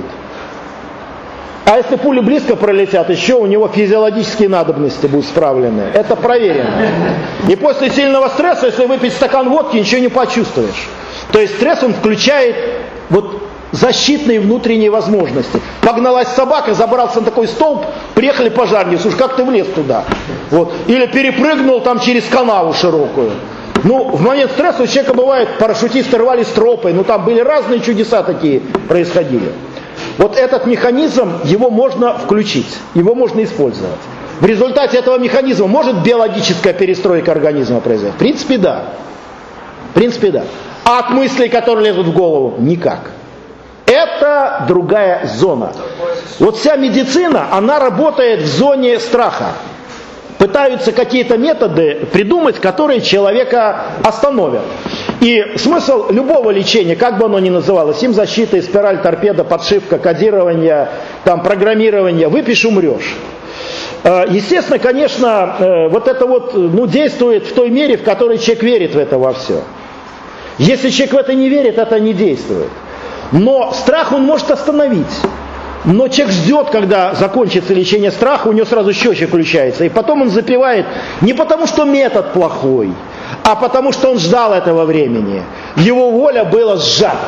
А если пули близко пролетят, еще у него физиологические надобности будут справлены. Это проверено. И после сильного стресса, если выпить стакан водки, ничего не почувствуешь. То есть стресс, он включает вот защитные внутренние возможности. Погналась собака, забрался на такой столб, приехали пожарники, слушай, как ты влез туда? Вот. Или перепрыгнул там через канаву широкую. Ну, в момент стресса у человека бывает, парашютисты рвались тропой, ну там были разные чудеса такие происходили. Вот этот механизм, его можно включить, его можно использовать. В результате этого механизма может биологическая перестройка организма произойти? В принципе, да. В принципе, да. А от мыслей, которые лезут в голову, никак. Это другая зона. Вот вся медицина, она работает в зоне страха. Пытаются какие-то методы придумать, которые человека остановят. И смысл любого лечения, как бы оно ни называлось, химзащита, спираль, торпеда, подшивка, кодирование, там, программирование, выпьешь, умрешь. Естественно, конечно, вот это вот ну, действует в той мере, в которой человек верит в это во все. Если человек в это не верит, это не действует. Но страх он может остановить. Но человек ждет, когда закончится лечение страха, у него сразу счетчик включается. И потом он запивает не потому, что метод плохой, а потому, что он ждал этого времени. Его воля была сжата.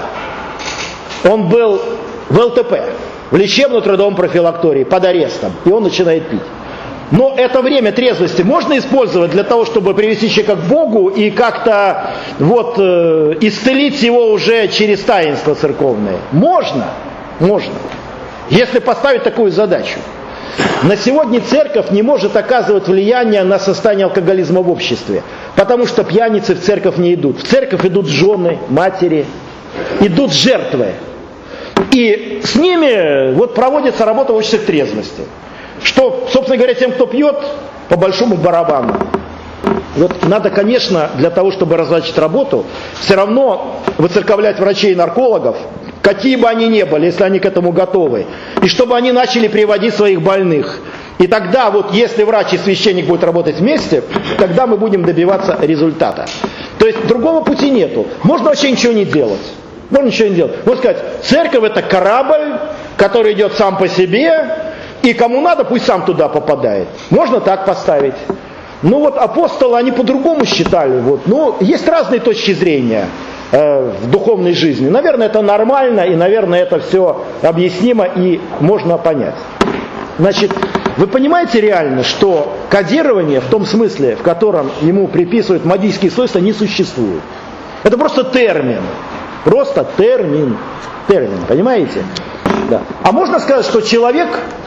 Он был в эл тэ пэ, в лечебно-трудовом профилактории, под арестом. И он начинает пить. Но это время трезвости можно использовать для того, чтобы привести человека к Богу и как-то вот, э, исцелить его уже через таинство церковное? Можно, можно, если поставить такую задачу. На сегодня церковь не может оказывать влияние на состояние алкоголизма в обществе, потому что пьяницы в церковь не идут. В церковь идут жены, матери, идут жертвы. И с ними вот проводится работа в обществе трезвости. Что, собственно говоря, тем, кто пьет, по большому барабану. Вот надо, конечно, для того, чтобы разначать работу, все равно выцерковлять врачей и наркологов, какие бы они ни были, если они к этому готовы. И чтобы они начали приводить своих больных. И тогда, вот если врач и священник будут работать вместе, тогда мы будем добиваться результата. То есть другого пути нету. Можно вообще ничего не делать. Можно ничего не делать. Можно сказать, церковь это корабль, который идет сам по себе, и кому надо, пусть сам туда попадает. Можно так поставить. Ну вот апостолы, они по-другому считали. Вот. Ну, есть разные точки зрения э, в духовной жизни. Наверное, это нормально, и, наверное, это все объяснимо и можно понять. Значит, вы понимаете реально, что кодирование в том смысле, в котором ему приписывают магические свойства, не существует. Это просто термин. Просто термин. Термин, понимаете? Да. А можно сказать, что человек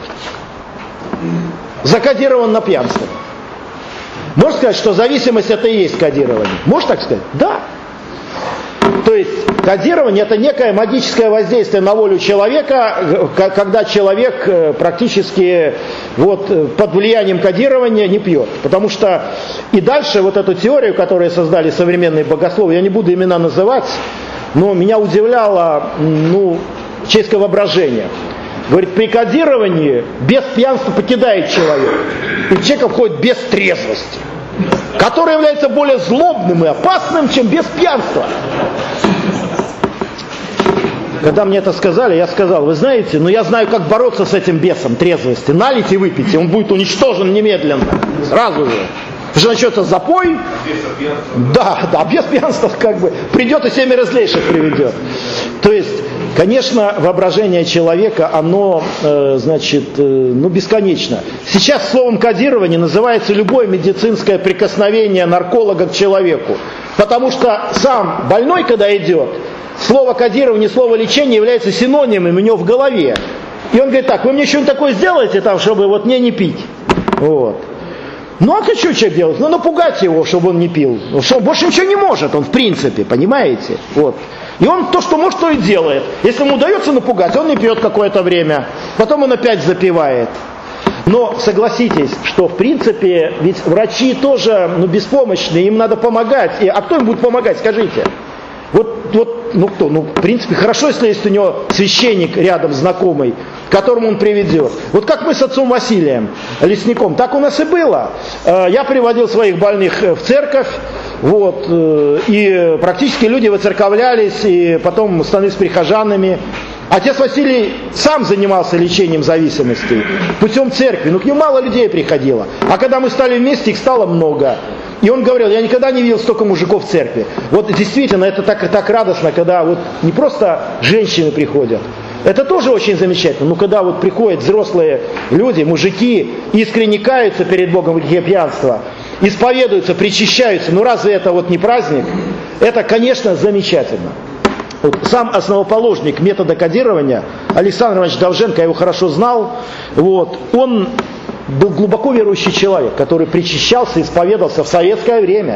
закодирован на пьянство? Можно сказать, что зависимость это и есть кодирование? Можно так сказать? Да. То есть кодирование это некое магическое воздействие на волю человека, когда человек практически вот, под влиянием кодирования не пьет. Потому что и дальше вот эту теорию, которую создали современные богословы, я не буду имена называть, но меня удивляло ну, человеческое воображение. Говорит, при кодировании без пьянства покидает человек. И в человека входит без трезвости, который является более злобным и опасным, чем без пьянства. Когда мне это сказали, я сказал, вы знаете, ну я знаю, как бороться с этим бесом трезвости. Налейте и выпейте, он будет уничтожен немедленно, сразу же. Потому что начнется запой, да, да, без пьянства как бы придет и семеро злейших приведет. То есть, конечно, воображение человека, оно, э, значит, э, ну, бесконечно. Сейчас словом кодирование называется любое медицинское прикосновение нарколога к человеку. Потому что сам больной, когда идет, слово кодирование, слово лечение является синонимом у него в голове. И он говорит так, вы мне что-нибудь такое сделаете, там, чтобы вот мне не пить. Вот. Ну а что человек делает? Ну напугать его, чтобы он не пил. Что он больше ничего не может, он в принципе, понимаете? Вот. И он то, что может, то и делает. Если ему удается напугать, он не пьет какое-то время, потом он опять запивает. Но согласитесь, что в принципе, ведь врачи тоже ну, беспомощные, им надо помогать. И, а кто им будет помогать, скажите? Вот, вот, ну кто? Ну, в принципе, хорошо, если есть у него священник рядом знакомый, к которому он приведет. Вот как мы с отцом Василием, лесником, так у нас и было. Я приводил своих больных в церковь, вот, и практически люди воцерковлялись, и потом становились прихожанами. Отец Василий сам занимался лечением зависимостей путем церкви, но к нему мало людей приходило. А когда мы стали вместе, их стало много. И он говорил, я никогда не видел столько мужиков в церкви. Вот действительно, это так, так радостно, когда вот не просто женщины приходят. Это тоже очень замечательно. Но когда вот приходят взрослые люди, мужики, искренне каются перед Богом в грехе пьянства, исповедуются, причащаются, ну разве это вот не праздник? Это, конечно, замечательно. Вот сам основоположник метода кодирования, Александр Иванович Довженко, я его хорошо знал, вот, он был глубоко верующий человек, который причащался, исповедовался в советское время.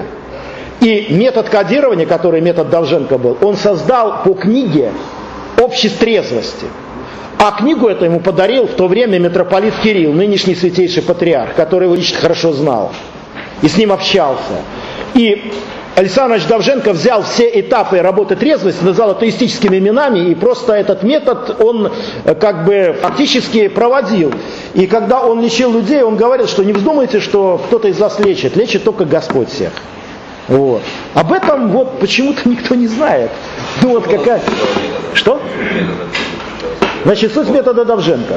И метод кодирования, который метод Довженко был, он создал по книге «Общество трезвости». А книгу эту ему подарил в то время митрополит Кирилл, нынешний святейший патриарх, который его лично хорошо знал и с ним общался. И Александр Иванович Довженко взял все этапы работы трезвости, назвал атеистическими именами, и просто этот метод он как бы фактически проводил. И когда он лечил людей, он говорил, что не вздумайте, что кто-то из вас лечит, лечит только Господь всех. Вот. Об этом вот почему-то никто не знает. Ну вот какая... Что? Значит, суть метода Довженко.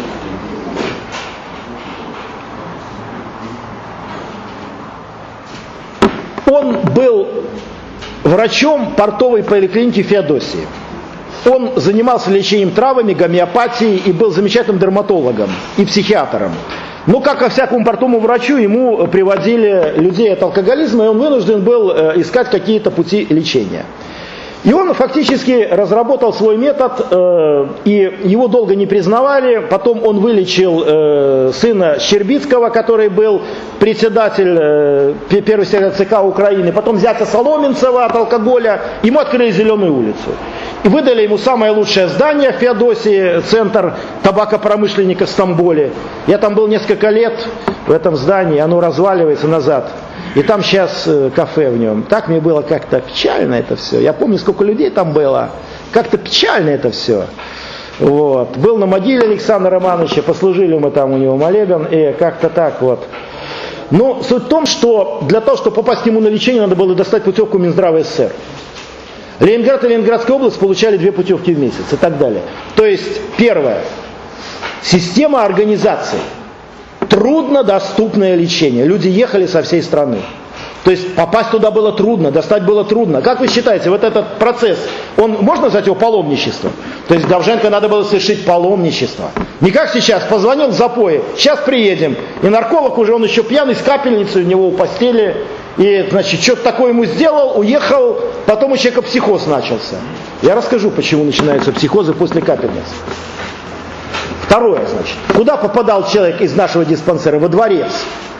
Он был врачом портовой поликлиники Феодосии. Он занимался лечением травами, гомеопатией и был замечательным дерматологом и психиатром. Но, как ко всякому портовому врачу, ему приводили людей от алкоголизма, и он вынужден был искать какие-то пути лечения. И он фактически разработал свой метод, э, и его долго не признавали. Потом он вылечил э, сына Щербицкого, который был председатель э, первого секретаря ЦК Украины. Потом зятя Соломенцева от алкоголя. Ему открыли Зеленую улицу. И выдали ему самое лучшее здание в Феодосии, центр табакопромышленника в Стамбуле. Я там был несколько лет в этом здании, оно разваливается назад. И там сейчас э, кафе в нем. Так мне было как-то печально это все. Я помню, сколько людей там было. Как-то печально это все. Вот. Был на могиле Александра Романовича, послужили мы там у него молебен, и как-то так вот. Но суть в том, что для того, чтобы попасть к нему на лечение, надо было достать путевку Минздрава СССР. Ленинград и Ленинградская область получали две путевки в месяц и так далее. То есть, первое, система организации. Труднодоступное лечение. Люди ехали со всей страны. То есть попасть туда было трудно, достать было трудно. Как вы считаете, вот этот процесс, он можно назвать его паломничеством? То есть Довженко надо было совершить паломничество. Не как сейчас, позвонил в запое, сейчас приедем. И нарколог уже, он еще пьяный, с капельницей у него у постели. И, значит, что-то такое ему сделал, уехал, потом у человека психоз начался. Я расскажу, почему начинаются психозы после капельниц. Второе, значит. Куда попадал человек из нашего диспансера? Во дворец.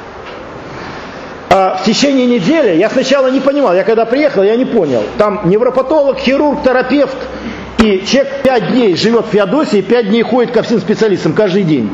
А в течение недели, я сначала не понимал, я когда приехал, я не понял. Там невропатолог, хирург, терапевт, и человек пять дней живет в Феодосии, пять дней ходит ко всем специалистам каждый день.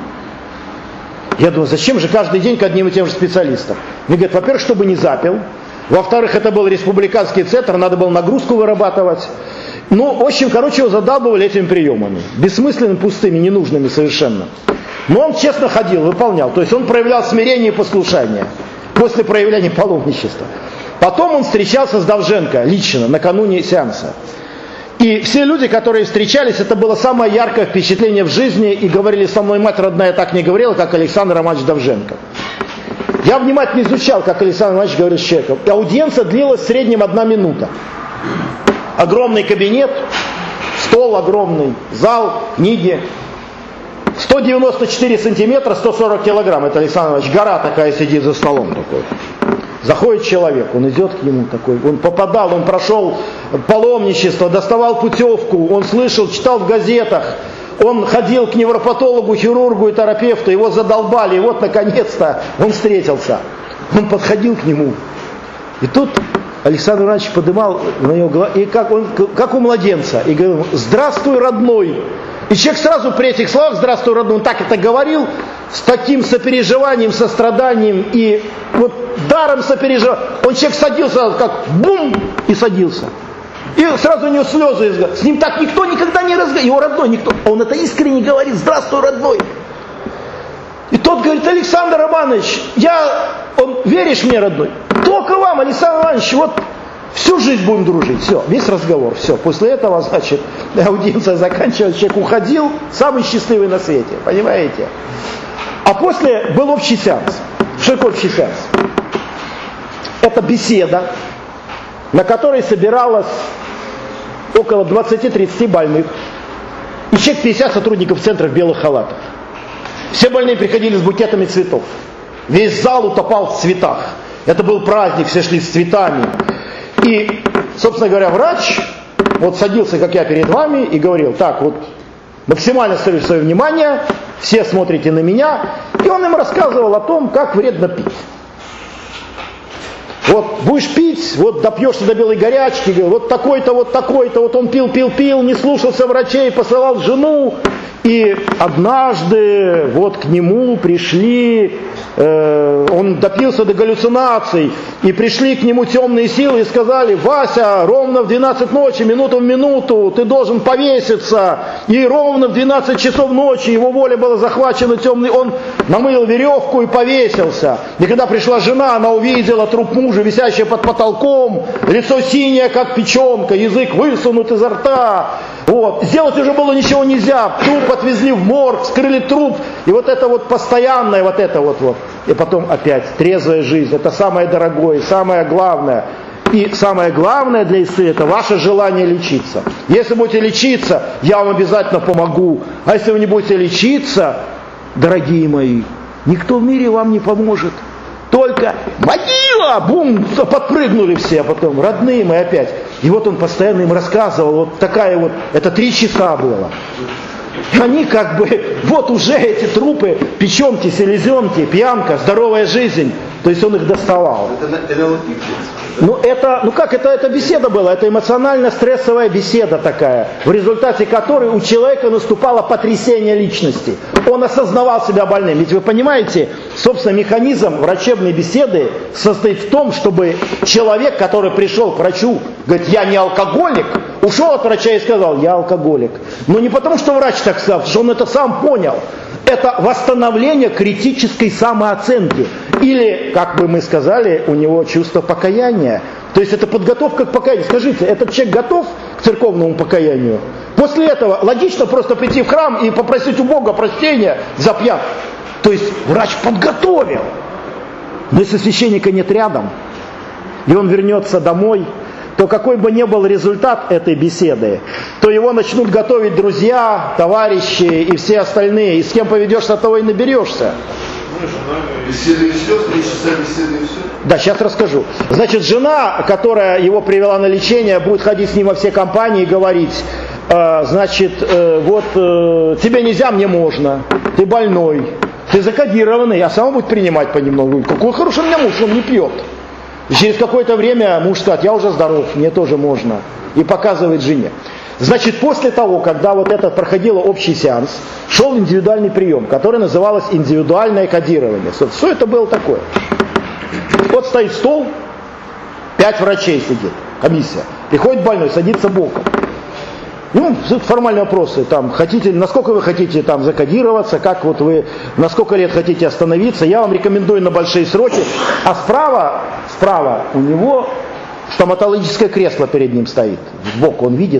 Я думаю, зачем же каждый день к одним и тем же специалистам? Мне говорят, во-первых, чтобы не запил. Во-вторых, это был республиканский центр, надо было нагрузку вырабатывать. Ну, в общем, короче, его задалбывали этими приемами. Бессмысленными, пустыми, ненужными совершенно. Но он честно ходил, выполнял. То есть он проявлял смирение и послушание после проявления паломничества. Потом он встречался с Довженко лично, накануне сеанса. И все люди, которые встречались, это было самое яркое впечатление в жизни. И говорили, со мной мать родная так не говорила, как Александр Романович Довженко. Я внимательно изучал, как Александр Романович говорил с человеком. И аудиенция длилась в среднем одна минута. Огромный кабинет, стол огромный, зал, книги. сто девяносто четыре сантиметра, сто сорок килограмм. Это Александр Иванович, гора такая сидит за столом такой. Заходит человек, он идет к нему такой. Он попадал, он прошел паломничество, доставал путевку, он слышал, читал в газетах. Он ходил к невропатологу, хирургу и терапевту, его задолбали. И вот, наконец-то, он встретился. Он подходил к нему. И тут Александр Иванович поднимал на него голову, и как, он, как у младенца, и говорил: «Здравствуй, родной». И человек сразу при этих словах «Здравствуй, родной», он так это говорил, с таким сопереживанием, состраданием и вот даром сопереживания. Он человек садился, как бум, и садился. И сразу у него слезы из глаз. С ним так никто никогда не разговаривал, его родной никто. А он это искренне говорит: «Здравствуй, родной». И тот говорит: «Александр Романович, я, он, веришь мне, родной? Только вам, Александр Иванович, вот всю жизнь будем дружить». Все, весь разговор, все. После этого, значит, аудиенция заканчивалась, человек уходил, самый счастливый на свете, понимаете? А после был общий сеанс. Что такое общий сеанс? Это беседа, на которой собиралось около двадцать-тридцать больных, и человек пятьдесят сотрудников центра в белых халатах. Все больные приходили с букетами цветов. Весь зал утопал в цветах. Это был праздник, все шли с цветами. И, собственно говоря, врач вот садился, как я, перед вами и говорил: «Так, вот максимально ставлю свое внимание, все смотрите на меня». И он им рассказывал о том, как вредно пить. Вот будешь пить, вот допьешься до белой горячки, вот такой-то, вот такой-то, вот он пил, пил, пил, не слушался врачей, посылал жену. И однажды вот к нему пришли, э, он допился до галлюцинаций, и пришли к нему темные силы и сказали: «Вася, ровно в двенадцать ночи, минуту в минуту, ты должен повеситься». И ровно в двенадцать часов ночи его воля была захвачена темной, он намыл веревку и повесился. И когда пришла жена, она увидела труп мужа, висящий под потолком, лицо синее, как печенка, язык высунут изо рта. Вот. Сделать уже было ничего нельзя. Труп отвезли в морг, вскрыли труп. И вот это вот постоянное, вот это вот, вот. И потом опять трезвая жизнь. Это самое дорогое, самое главное. И самое главное для исцеления — это ваше желание лечиться. Если будете лечиться, я вам обязательно помогу. А если вы не будете лечиться, дорогие мои, никто в мире вам не поможет. Только могила! Бум! Подпрыгнули все, а потом родные мои опять. И вот он постоянно им рассказывал, вот такая вот, это три часа было. И они как бы, вот уже эти трупы, печенки, селезенки, пьянка, здоровая жизнь. То есть он их доставал. Ну это, ну как, это, это беседа была, это эмоционально-стрессовая беседа такая, в результате которой у человека наступало потрясение личности. Он осознавал себя больным. Ведь вы понимаете, собственно, механизм врачебной беседы состоит в том, чтобы человек, который пришел к врачу, говорит: «Я не алкоголик», ушел от врача и сказал: «Я алкоголик». Но не потому, что врач так сказал, что он это сам понял. Это восстановление критической самооценки. Или, как бы мы сказали, у него чувство покаяния. То есть это подготовка к покаянию. Скажите, этот человек готов к церковному покаянию? После этого логично просто прийти в храм и попросить у Бога прощения за пьян. То есть врач подготовил. Но если священника нет рядом, и он вернется домой, то какой бы ни был результат этой беседы, то его начнут готовить друзья, товарищи и все остальные. И с кем поведешься, того и наберешься. Беседы и все, три часа беседы и все. Да, сейчас расскажу. Значит, жена, которая его привела на лечение, будет ходить с ним во все компании и говорить, э, значит, э, вот э, тебе нельзя, мне можно, ты больной, ты закодированный, а сама будет принимать понемногу. Какой хороший у меня муж, он не пьет. И через какое-то время муж скажет, я уже здоров, мне тоже можно. И показывает жене. Значит, после того, когда вот это проходило общий сеанс, шел индивидуальный прием, который называлось индивидуальное кодирование. Что это было такое? Вот стоит стол, пять врачей сидит, комиссия. Приходит больной, садится боком. Ну, формальные вопросы, там, хотите, насколько вы хотите там закодироваться, как вот вы, на сколько лет хотите остановиться, я вам рекомендую на большие сроки. А справа, справа у него стоматологическое кресло перед ним стоит, сбоку он видит.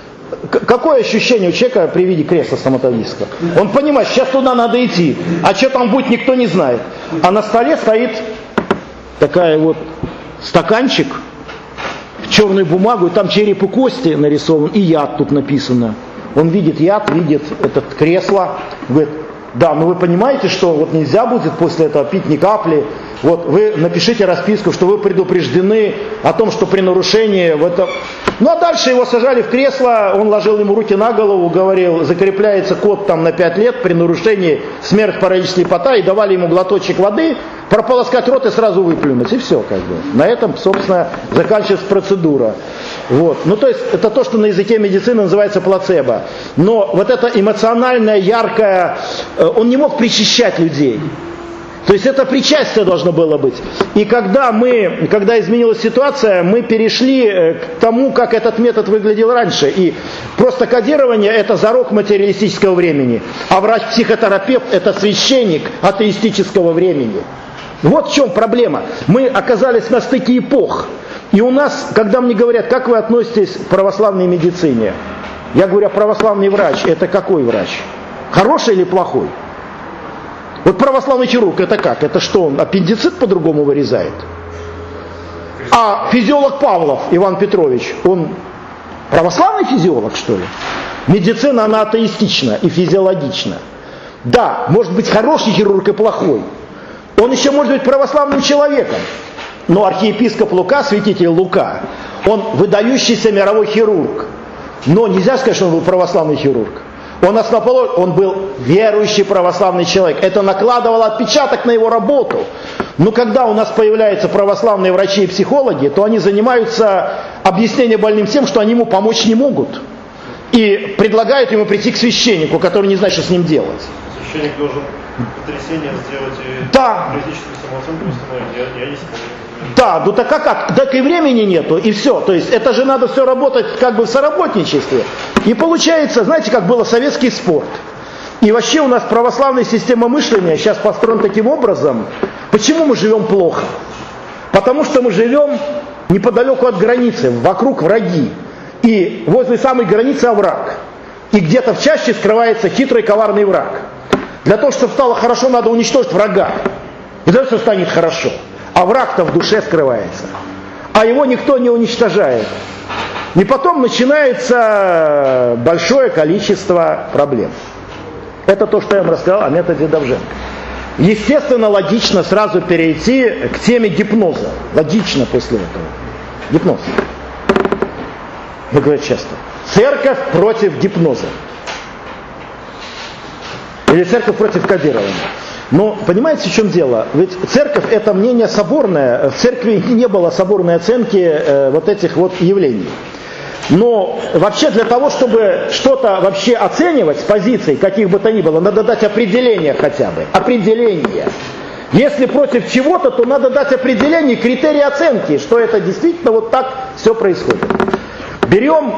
Какое ощущение у человека при виде кресла стоматологического? Он понимает, сейчас туда надо идти, а что там будет, никто не знает. А на столе стоит такая вот стаканчик в черную бумагу, и там череп и кости нарисован, и яд тут написано. Он видит яд, видит это кресло, говорит, да, но вы понимаете, что вот нельзя будет после этого пить ни капли. Вот вы напишите расписку, что вы предупреждены о том, что при нарушении в этом... Ну а дальше его сажали в кресло, он ложил ему руки на голову, говорил, закрепляется код там на пять лет при нарушении смерть, паралич, слепота, и давали ему глоточек воды, прополоскать рот и сразу выплюнуть, и все как бы. На этом, собственно, заканчивается процедура. Вот. Ну то есть это то, что на языке медицины называется плацебо. Но вот это эмоциональное, яркое, он не мог причащать людей. То есть это причастие должно было быть. И когда мы, когда изменилась ситуация, мы перешли к тому, как этот метод выглядел раньше. И просто кодирование это зарок материалистического времени. А врач-психотерапевт это священник атеистического времени. Вот в чем проблема. Мы оказались на стыке эпох. И у нас, когда мне говорят, как вы относитесь к православной медицине? Я говорю, а православный врач это какой врач? Хороший или плохой? Вот православный хирург это как? Это что, он аппендицит по-другому вырезает? А физиолог Павлов Иван Петрович, он православный физиолог, что ли? Медицина, она атеистична и физиологична. Да, может быть хороший хирург и плохой. Он еще может быть православным человеком. Но архиепископ Лука, святитель Лука, он выдающийся мировой хирург. Но нельзя сказать, что он был православный хирург. Он основоположник, он был верующий православный человек. Это накладывало отпечаток на его работу. Но когда у нас появляются православные врачи и психологи, то они занимаются объяснением больным тем, что они ему помочь не могут. И предлагают ему прийти к священнику, который не знает, что с ним делать. Священник должен потрясение сделать и да. критическую самооценку установить. Я, я не спорю. Да, ну так а как? Так и времени нету, и все. То есть это же надо все работать как бы в соработничестве. И получается, знаете, как было советский спорт. И вообще у нас православная система мышления сейчас построена таким образом. Почему мы живем плохо? Потому что мы живем неподалеку от границы, вокруг враги. И возле самой границы овраг. И где-то в чаще скрывается хитрый коварный враг. Для того, чтобы стало хорошо, надо уничтожить врага. И тогда все станет хорошо. А враг-то в душе скрывается. А его никто не уничтожает. И потом начинается большое количество проблем. Это то, что я вам рассказал о методе Довженко. Естественно, логично сразу перейти к теме гипноза. Логично после этого. Гипноз. Вы говорите часто. Церковь против гипноза. Или церковь против кодирования. Но понимаете, в чем дело? Ведь церковь это мнение соборное. В церкви не было соборной оценки э, вот этих вот явлений. Но вообще для того, чтобы что-то вообще оценивать с позиций, каких бы то ни было, надо дать определение хотя бы. Определение. Если против чего-то, то надо дать определение, критерии оценки, что это действительно вот так все происходит. Берем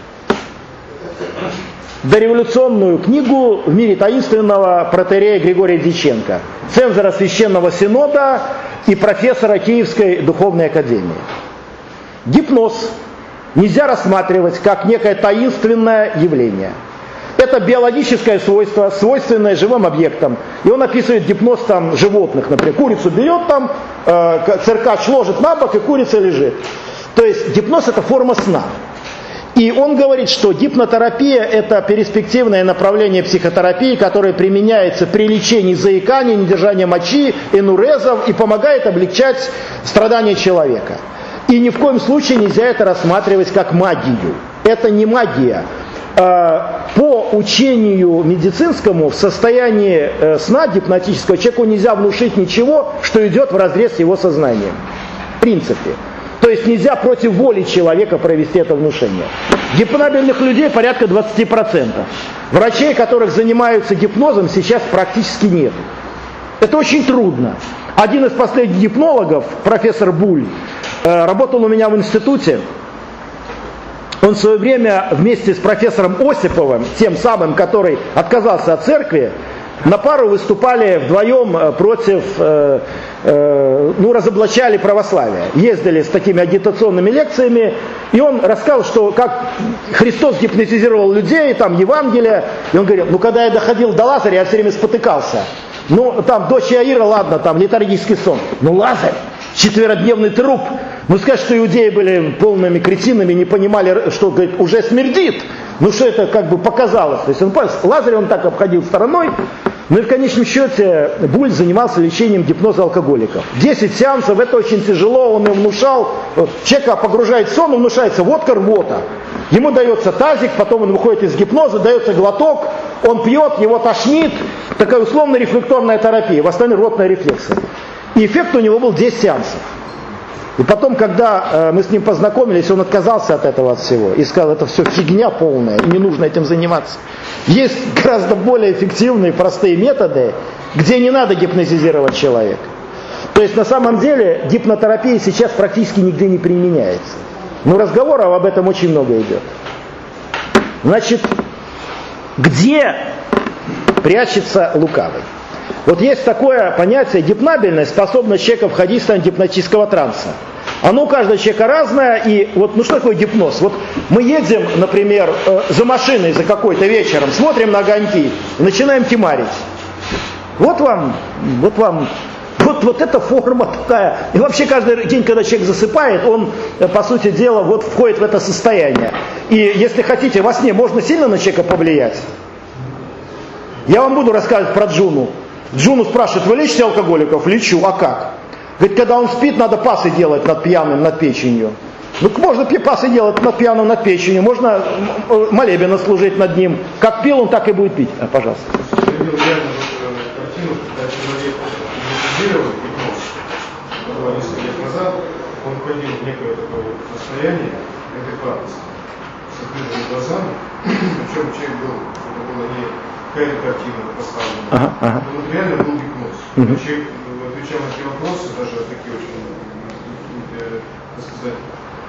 дореволюционную книгу «В мире таинственного» протоиерея Григория Дьяченко, цензора Священного Синода и профессора Киевской духовной академии. Гипноз нельзя рассматривать как некое таинственное явление. Это биологическое свойство, свойственное живым объектам. И он описывает гипноз там животных, например, курицу берет там, э, циркач ложит на бок, и курица лежит. То есть гипноз это форма сна. И он говорит, что гипнотерапия – это перспективное направление психотерапии, которое применяется при лечении заикания, недержания мочи, энурезов и помогает облегчать страдания человека. И ни в коем случае нельзя это рассматривать как магию. Это не магия. По учению медицинскому в состоянии сна гипнотического человеку нельзя внушить ничего, что идет вразрез с его сознанием. В принципе. То есть нельзя против воли человека провести это внушение. Гипнабельных людей порядка двадцать процентов. Врачей, которых занимаются гипнозом, сейчас практически нет. Это очень трудно. Один из последних гипнологов, профессор Буль, работал у меня в институте. Он в свое время вместе с профессором Осиповым, тем самым, который отказался от церкви, на пару выступали вдвоем против, э, э, ну, разоблачали православие. Ездили с такими агитационными лекциями, и он рассказал, что как Христос гипнотизировал людей, там Евангелие, и он говорил, ну, когда я доходил до Лазаря, я все время спотыкался. Ну, там, дочь Иаира, ладно, там, летаргический сон. Ну, Лазарь, четверодневный труп. Ну, сказать, что иудеи были полными кретинами, не понимали, что, говорит, уже смердит. Ну, что это как бы показалось. То есть он понял, Лазаря он так обходил стороной. Ну и в конечном счете Буль занимался лечением гипноза алкоголиков. десять сеансов, это очень тяжело, он им внушал. Вот, человека погружает в сон, он внушается водка, рвота. Ему дается тазик, потом он выходит из гипноза, дается глоток, он пьет, его тошнит. Такая условно-рефлекторная терапия, в остальном рвотная рефлексия. И эффект у него был десять сеансов. И потом, когда э, мы с ним познакомились, он отказался от этого от всего. И сказал, это все фигня полная, и не нужно этим заниматься. Есть гораздо более эффективные, простые методы, где не надо гипнотизировать человека. То есть на самом деле гипнотерапия сейчас практически нигде не применяется. Но разговоров об этом очень много идет. Значит, где прячется лукавый? Вот есть такое понятие гипнабельность, способность человека входить в состояние гипнотического транса. Оно у каждого человека разное, и вот, ну что такое гипноз? Вот мы едем, например, э, за машиной за какой-то вечером, смотрим на огоньки и начинаем кимарить. Вот вам, вот вам, вот, вот эта форма такая. И вообще каждый день, когда человек засыпает, он, по сути дела, вот входит в это состояние. И если хотите, во сне можно сильно на человека повлиять? Я вам буду рассказывать про Джуну. Джуну спрашивает, вы лечите алкоголиков? Лечу, а как? Говорит, когда он спит, надо пасы делать над пьяным, над печенью. Ну, можно пасы делать над пьяным, над печенью, можно молебена служить над ним. Как пил он, так и будет пить. А, пожалуйста. Я видел реально картину, когда человек гипнотизировал гипноз. Несколько лет назад он входил в некое такое состояние адекватности с открытыми глазами. Причем человек был, это было не какая-то картина поставлена. Ага, ага. Он реально был гипноз. Угу. Человек отвечал на эти вопросы, даже такие очень, э, так сказать,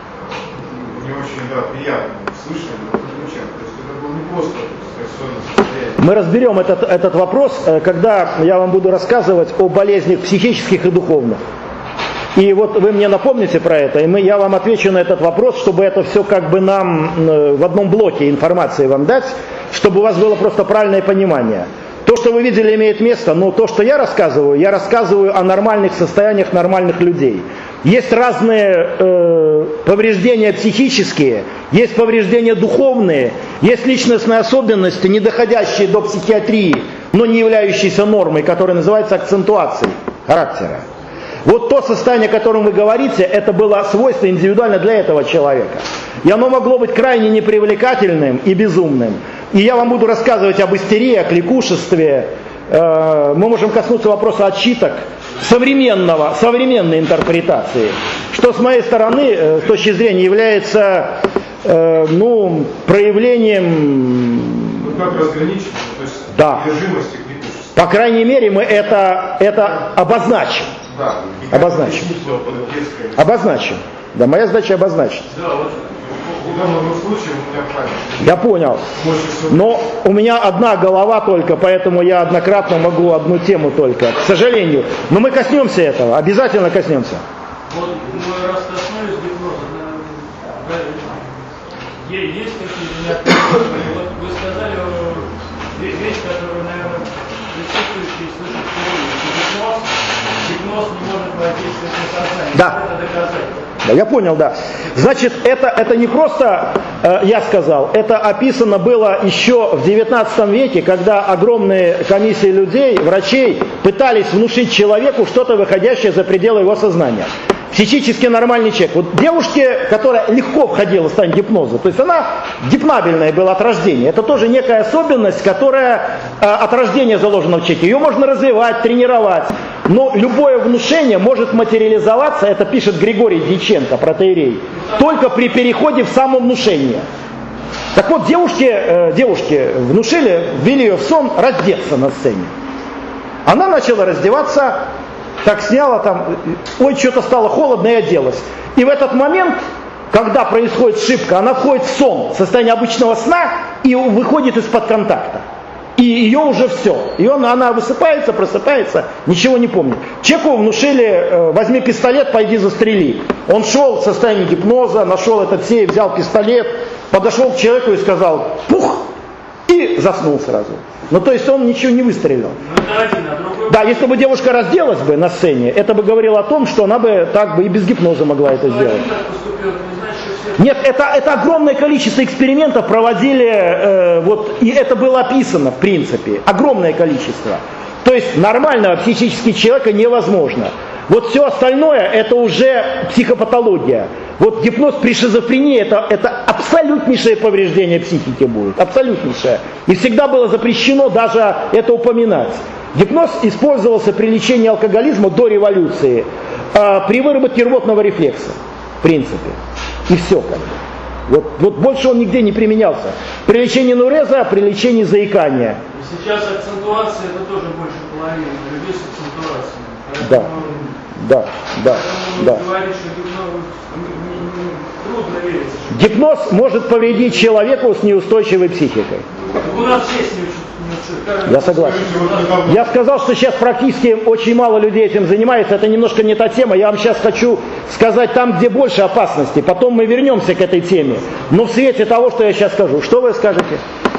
не очень, да, приятные, слышали, но отвечал. То есть это было не просто, так сказать, состояние. Мы разберем этот, этот вопрос, когда я вам буду рассказывать о болезнях психических и духовных. И вот вы мне напомните про это, и мы, я вам отвечу на этот вопрос, чтобы это все как бы нам э, в одном блоке информации вам дать, чтобы у вас было просто правильное понимание. То, что вы видели, имеет место, но то, что я рассказываю, я рассказываю о нормальных состояниях нормальных людей. Есть разные э, повреждения психические, есть повреждения духовные, есть личностные особенности, не доходящие до психиатрии, но не являющиеся нормой, которая называется акцентуацией характера. Вот то состояние, о котором вы говорите, это было свойство индивидуально для этого человека. И оно могло быть крайне непривлекательным и безумным. И я вам буду рассказывать об истерии, о кликушестве. Мы можем коснуться вопроса отчиток, современного, современной интерпретации, что с моей стороны, с точки зрения, является ну, проявлением... Ну как разграничить? То есть да. Одержимость и кликушество. По крайней мере, мы это, это обозначим. Да. Обозначим. Обозначим. Да, моя задача обозначить. Да, вот в данном случае у меня память. Я понял. Но у меня одна голова только, поэтому я однократно могу одну тему только, к сожалению. Но мы коснемся этого, обязательно коснемся. Вот мы раз коснулись гипноза, есть какие-то вот вы сказали вещь, которую, наверное, присутствующие слышат впервые. Гипноз, гипноз не может воздействовать на сознание. Да. Это доказать. Да, я понял, да. Значит, это, это не просто, э, я сказал, это описано было еще в девятнадцатом веке, когда огромные комиссии людей, врачей, пытались внушить человеку что-то, выходящее за пределы его сознания. Психически нормальный человек. Вот девушке, которая легко входила в состояние гипноза, то есть она гипнабельная была от рождения. Это тоже некая особенность, которая э, от рождения заложена в человеке. Ее можно развивать, тренировать. Но любое внушение может материализоваться, это пишет Григорий Дьяченко, протоиерей, только при переходе в самовнушение. Так вот, девушке, э, девушке внушили, ввели ее в сон раздеться на сцене. Она начала раздеваться, так сняла там, ой, что-то стало холодно и оделась. И в этот момент, когда происходит ошибка, она входит в сон, в состояние обычного сна и выходит из-под контакта. И ее уже все. И он, она высыпается, просыпается, ничего не помнит. Человеку внушили, возьми пистолет, пойди застрели. Он шел в состоянии гипноза, нашел этот сейф, взял пистолет, подошел к человеку и сказал «пух!» и заснул сразу. Ну, то есть он ничего не выстрелил. Да, если бы девушка разделась бы на сцене, это бы говорило о том, что она бы так бы и без гипноза могла это сделать. Нет, это, это огромное количество экспериментов проводили, э, вот, и это было описано, в принципе. Огромное количество. То есть нормального психически человека невозможно. Вот все остальное это уже психопатология. Вот гипноз при шизофрении это, это абсолютнейшее повреждение психики будет. Абсолютнейшее. И всегда было запрещено даже это упоминать. Гипноз использовался при лечении алкоголизма до революции. Э, при выработке рвотного рефлекса. В принципе. И все как бы. Вот, вот больше он нигде не применялся. При лечении нуреза, при лечении заикания. И сейчас акцентуация это тоже больше половины. Людей с акцентуацией. Да, да, да, да. Говорит, что гипноз, трудно верить. Гипноз может повредить человеку с неустойчивой психикой. У нас есть не очень. Я согласен. Я сказал, что сейчас практически очень мало людей этим занимается. Это немножко не та тема. Я вам сейчас хочу сказать там, где больше опасности. Потом мы вернемся к этой теме. Но в свете того, что я сейчас скажу. Что вы скажете?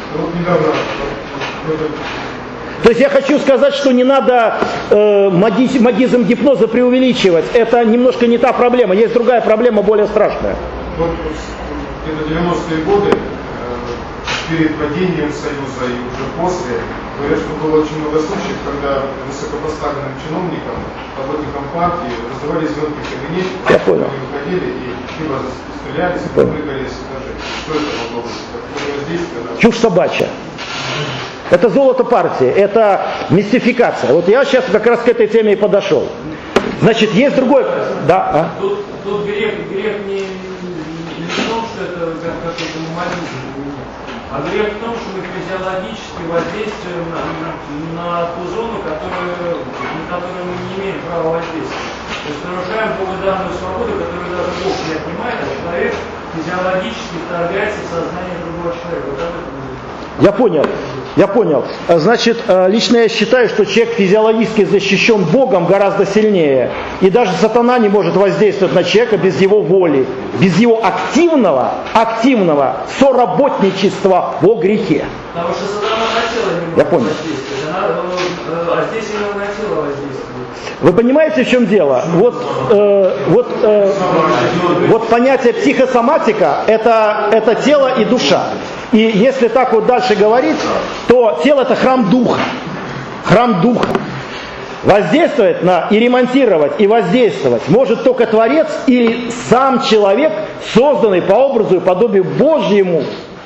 То есть я хочу сказать, что не надо э, маги, магизм гипноза преувеличивать. Это немножко не та проблема. Есть другая проблема, более страшная. Вот где-то девяностые годы, перед падением Союза и уже после, говорят, что было очень много случаев, когда высокопоставленным чиновникам, работникам партии раздавали звонки в кабинете, они выходили и либо стрелялись, либо прыгали с этажей. Что это могло быть? Какое воздействие? Чушь собачья. Это золото партии, это мистификация. Вот я сейчас как раз к этой теме и подошел. Значит, есть другой... Да, а? Тут, тут грех, грех не, не в том, что это как, какой-то гуманизм. А грех в том, что мы физиологически воздействуем на, на, на ту зону, которую, на которую мы не имеем права воздействовать. То есть нарушаем Богу данную свободу, которую даже Бог не отнимает, а человек физиологически вторгается в сознание другого человека. Вот об этом мы... Я понял, я понял. Значит, лично я считаю, что человек физиологически защищен Богом гораздо сильнее. И даже сатана не может воздействовать на человека без его воли, без его активного, активного соработничества во грехе. Потому что сатана на тело не может я понял. воздействовать, а здесь именно на тело воздействует. Вы понимаете, в чем дело? Вот, э, вот, э, вот понятие психосоматика это, это тело и душа. И если так вот дальше говорить, то тело это храм духа. Храм духа. Воздействовать на и ремонтировать, и воздействовать может только Творец и сам человек, созданный по образу и подобию Божьему,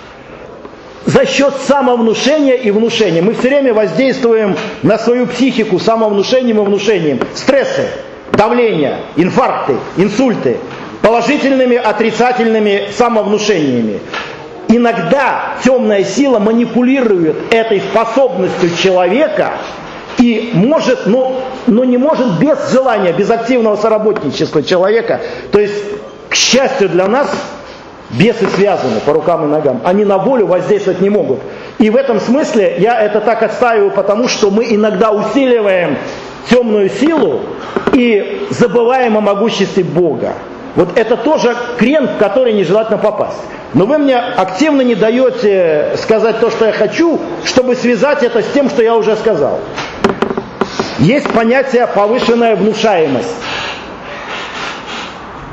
за счет самовнушения и внушения. Мы все время воздействуем на свою психику самовнушением и внушением. Стрессы, давление, инфаркты, инсульты, положительными, отрицательными самовнушениями. Иногда темная сила манипулирует этой способностью человека и может, ну, ну не может без желания, без активного соработничества человека. То есть, к счастью для нас, бесы связаны по рукам и ногам. Они на волю воздействовать не могут. И в этом смысле я это так отстаиваю, потому что мы иногда усиливаем темную силу и забываем о могуществе Бога. Вот это тоже крен, в который нежелательно попасть. Но вы мне активно не даете сказать то, что я хочу, чтобы связать это с тем, что я уже сказал. Есть понятие повышенная внушаемость.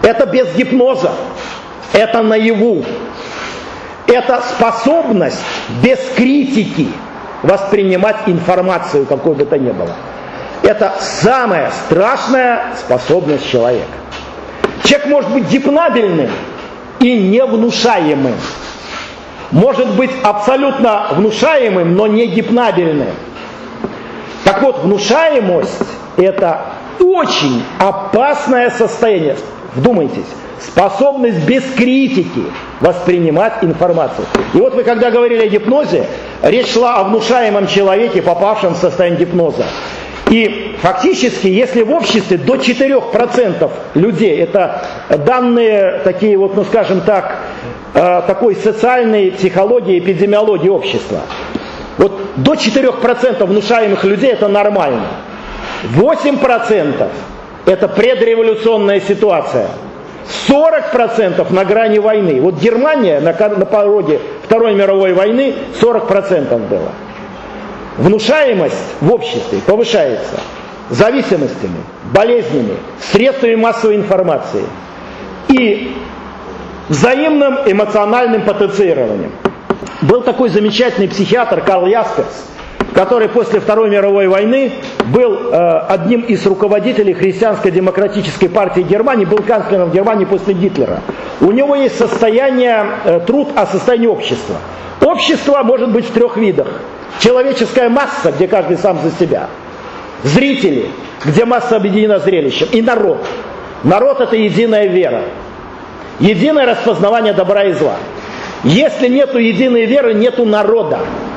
Это без гипноза, это наяву. Это способность без критики воспринимать информацию, какой бы то ни было. Это самая страшная способность человека. Человек может быть гипнабельным и невнушаемым. Может быть абсолютно внушаемым, но не гипнабельным. Так вот, внушаемость – это очень опасное состояние. Вдумайтесь. Способность без критики воспринимать информацию. И вот вы когда говорили о гипнозе, речь шла о внушаемом человеке, попавшем в состояние гипноза. И фактически, если в обществе до четырёх процентов людей, это данные такие вот, ну скажем так, такой социальной психологии, эпидемиологии общества, вот до четырёх процентов внушаемых людей это нормально. восемь процентов это предреволюционная ситуация. сорок процентов на грани войны. Вот Германия на, на пороге Второй мировой войны сорок процентов было. Внушаемость в обществе повышается зависимостями, болезнями, средствами массовой информации и взаимным эмоциональным потенцированием. Был такой замечательный психиатр Карл Ясперс, который после Второй мировой войны был э, одним из руководителей христианско-демократической партии Германии, был канцлером Германии после Гитлера. У него есть состояние, э, труд о состоянии общества. Общество может быть в трех видах. Человеческая масса, где каждый сам за себя. Зрители, где масса объединена зрелищем. И народ. Народ – это единая вера. Единое распознавание добра и зла. Если нету единой веры, нету народа.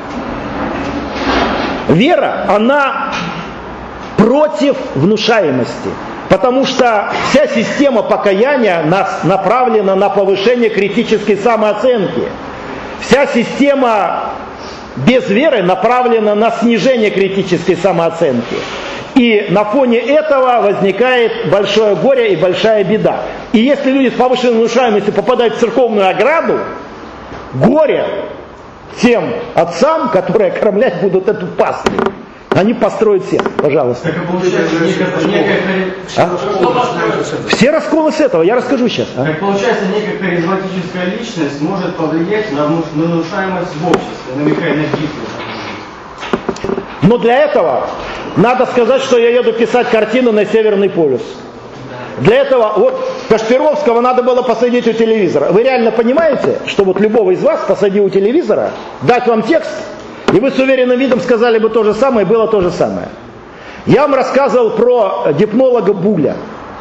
Вера, она против внушаемости, потому что вся система покаяния нас направлена на повышение критической самооценки. Вся система без веры направлена на снижение критической самооценки. И на фоне этого возникает большое горе и большая беда. И если люди с повышенной внушаемостью попадают в церковную ограду, горе тем отцам, которые кормлять будут эту пасту. Они построят всех, пожалуйста. Так получается некая... А? Все расколы с этого, я расскажу сейчас. А? Так получается, некая харизматическая личность может повлиять на внушаемость в обществе, намекая на Гитлера. Но для этого надо сказать, что я еду писать картину на Северный полюс. Для этого, вот, Кашпировского надо было посадить у телевизора. Вы реально понимаете, что вот любого из вас посадил у телевизора, дать вам текст, и вы с уверенным видом сказали бы то же самое, и было то же самое. Я вам рассказывал про гипнолога Буля,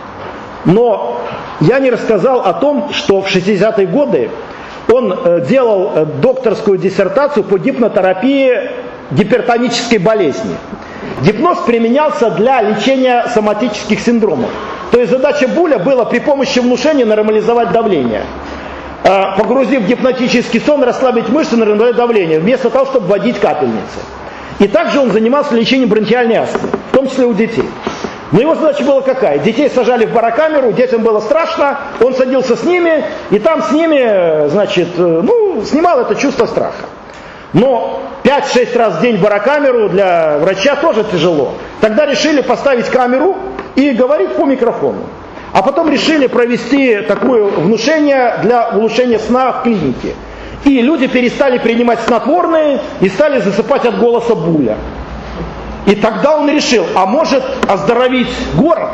но я не рассказал о том, что в шестидесятые годы он делал докторскую диссертацию по гипнотерапии гипертонической болезни. Гипноз применялся для лечения соматических синдромов. То есть задача Буля была при помощи внушения нормализовать давление. Погрузив в гипнотический сон, расслабить мышцы, нормализовать давление, вместо того, чтобы вводить капельницы. И также он занимался лечением бронхиальной астмы, в том числе у детей. Но его задача была какая? Детей сажали в барокамеру, детям было страшно, он садился с ними, и там с ними, значит, ну, снимал это чувство страха. Но пять-шесть раз в день в барокамеру для врача тоже тяжело. Тогда решили поставить камеру и говорить по микрофону. А потом решили провести такое внушение для улучшения сна в клинике. И люди перестали принимать снотворные и стали засыпать от голоса Буля. И тогда он решил, а может оздоровить город.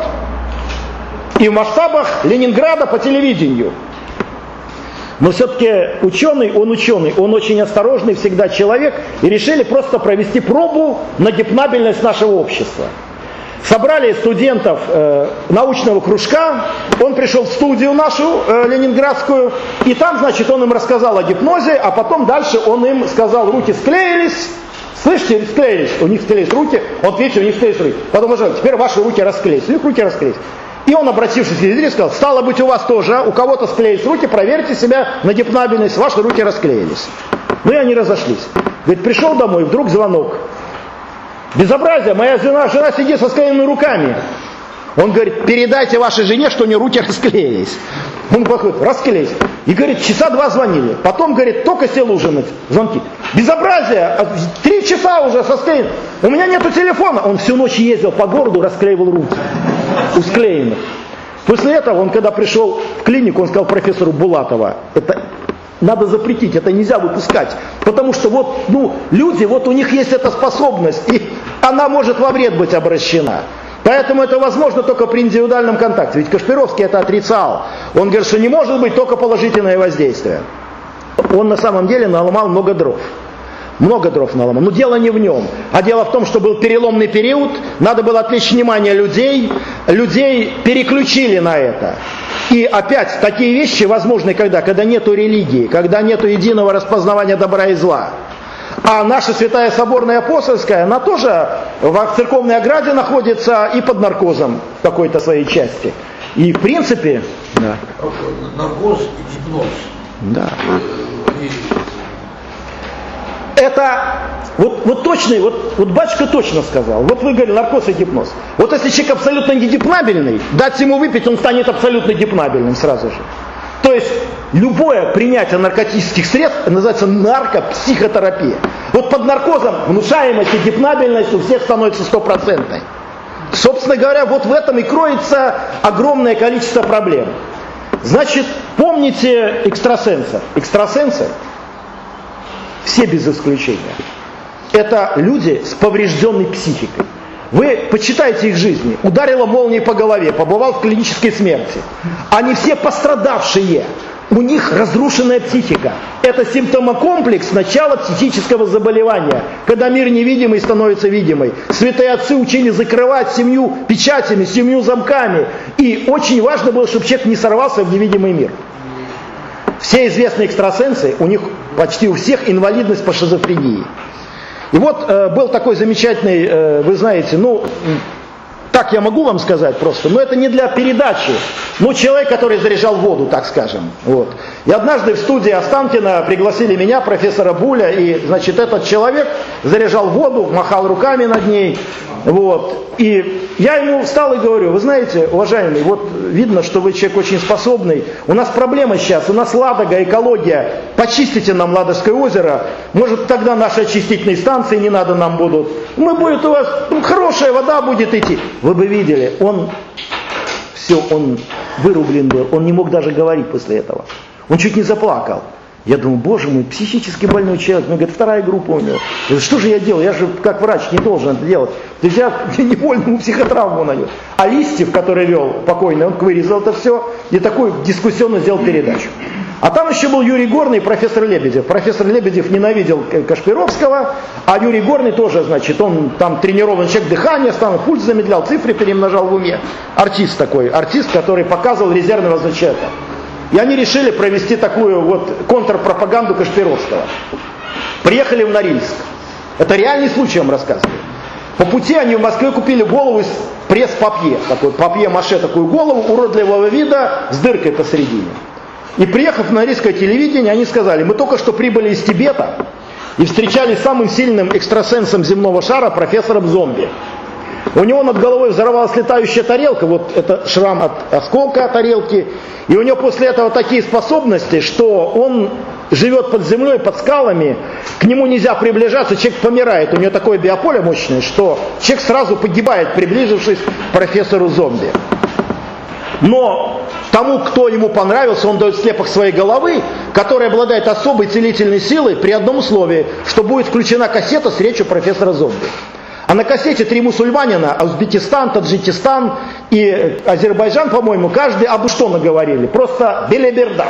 И в масштабах Ленинграда по телевидению. Но все-таки ученый, он ученый, он очень осторожный всегда человек. И решили просто провести пробу на гипнабельность нашего общества. Собрали студентов э, научного кружка, он пришел в студию нашу, э, ленинградскую, и там, значит, он им рассказал о гипнозе, а потом дальше он им сказал, руки склеились, слышите, склеились, у них склеились руки, вот видите, у них склеились руки. Потом уже, теперь ваши руки расклеились, у них руки расклеились. И он, обратившись к зрителям, сказал, стало быть, у вас тоже, у кого-то склеились руки, проверьте себя на гипнабельность, ваши руки расклеились. Ну и они разошлись. Говорит, пришел домой, вдруг звонок. Безобразие, моя жена, жена сидит со склеенными руками. Он говорит, передайте вашей жене, что у нее руки расклеились. Он подходит, расклеились. И говорит, часа два звонили. Потом, говорит, только сел ужинать. Звонки. Безобразие, три часа уже со склеенным. У меня нету телефона. Он всю ночь ездил по городу, расклеивал руки у склеенных. После этого он, когда пришел в клинику, он сказал профессору Булатова, это надо запретить, это нельзя выпускать. Потому что вот, ну, люди, вот у них есть эта способность, и она может во вред быть обращена. Поэтому это возможно только при индивидуальном контакте. Ведь Кашпировский это отрицал. Он говорит, что не может быть только положительное воздействие. Он на самом деле наломал много дров. Много дров наломал. Но дело не в нем. А дело в том, что был переломный период, надо было отвлечь внимание людей, людей переключили на это. И опять, такие вещи возможны когда? Когда нету религии, когда нету единого распознавания добра и зла. А наша Святая Соборная Апостольская, она тоже в церковной ограде находится и под наркозом в какой-то своей части. И в принципе... Да. Наркоз и гипноз. Да. Это вот, вот точный, вот, вот батюшка точно сказал. Вот вы говорили, наркоз и гипноз. Вот если человек абсолютно не гипнабельный, дать ему выпить, он станет абсолютно гипнабельным сразу же. То есть любое принятие наркотических средств называется наркопсихотерапия. Вот под наркозом внушаемость и гипнабельность у всех становится стопроцентной. Собственно говоря, вот в этом и кроется огромное количество проблем. Значит, помните экстрасенсов. Экстрасенсы, все без исключения, это люди с поврежденной психикой. Вы почитайте их жизни. Ударила молнией по голове, побывал в клинической смерти. Они все пострадавшие. У них разрушенная психика. Это симптомокомплекс начала психического заболевания, когда мир невидимый становится видимый. Святые отцы учили закрывать семью печатями, семью замками. И очень важно было, чтобы человек не сорвался в невидимый мир. Все известные экстрасенсы, у них почти у всех инвалидность по шизофрении. И вот э, был такой замечательный, э, вы знаете, ну, так я могу вам сказать просто, но это не для передачи. Ну, человек, который заряжал воду, так скажем. Вот. И однажды в студии Останкина пригласили меня, профессора Буля, и, значит, этот человек заряжал воду, махал руками над ней. Вот. И я ему встал и говорю, вы знаете, уважаемый, вот видно, что вы человек очень способный. У нас проблема сейчас, у нас Ладога, экология. Почистите нам Ладожское озеро. Может, тогда наши очистительные станции не надо нам будут. Мы будет у вас, ну, хорошая вода будет идти. Вы бы видели, он, все, он вырублен был. Он не мог даже говорить после этого. Он чуть не заплакал. Я думаю, боже мой, психически больной человек. Мне говорит, вторая группа у него. Я говорю, что же я делал? Я же как врач не должен это делать. То есть я невольно ему психотравму нанес. А Листьев, который вел покойный, он вырезал это все и такую дискуссионно сделал передачу. А там еще был Юрий Горный и профессор Лебедев. Профессор Лебедев ненавидел Кашпировского, а Юрий Горный тоже, значит, он там тренированный человек, дыхание, стал, пульс замедлял, цифры перемножал в уме. Артист такой, артист, который показывал резервного зачета. И они решили провести такую вот контрпропаганду Кашпировского. Приехали в Норильск. Это реальный случай, я вам рассказываю. По пути они в Москве купили голову из пресс-папье. Такой папье-маше, такую голову уродливого вида с дыркой посередине. И приехав на норильское телевидение, они сказали, мы только что прибыли из Тибета и встречались с самым сильным экстрасенсом земного шара, профессором Зомби. У него над головой взорвалась летающая тарелка, вот это шрам от осколка тарелки, и у него после этого такие способности, что он живет под землей, под скалами, к нему нельзя приближаться, человек помирает, у него такое биополе мощное, что человек сразу погибает, приближившись к профессору Зомби. Но тому, кто ему понравился, он дает слепок своей головы, который обладает особой целительной силой при одном условии, что будет включена кассета с речью профессора Зомби. А на кассете три мусульманина, Узбекистан, Таджикистан и Азербайджан, по-моему, каждый об что наговорили. Просто белеберда.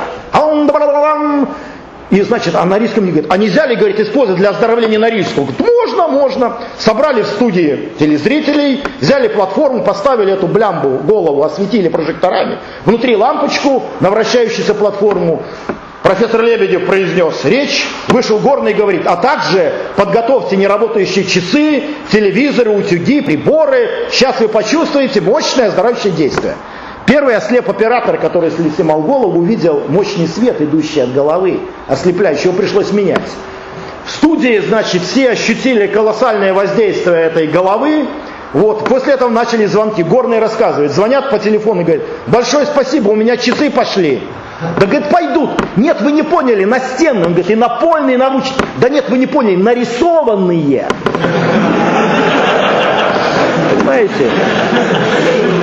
И, значит, а на норильском не говорит, а нельзя ли, говорит, использовать для оздоровления норильского? Говорит, можно, можно. Собрали в студии телезрителей, взяли платформу, поставили эту блямбу, голову, осветили прожекторами. Внутри лампочку на вращающуюся платформу. Профессор Лебедев произнес речь, вышел Горный и говорит, а также подготовьте неработающие часы, телевизоры, утюги, приборы. Сейчас вы почувствуете мощное оздоравливающее действие. Первый ослеп-оператор, который снимал голову, увидел мощный свет, идущий от головы, ослепляющий, его пришлось менять. В студии, значит, все ощутили колоссальное воздействие этой головы. Вот. После этого начали звонки. Горный рассказывает, звонят по телефону и говорят, большое спасибо, у меня часы пошли. Да, говорит, пойдут. Нет, вы не поняли, настенные. Он говорит, и напольные, и наручные. Да нет, вы не поняли, нарисованные. Понимаете?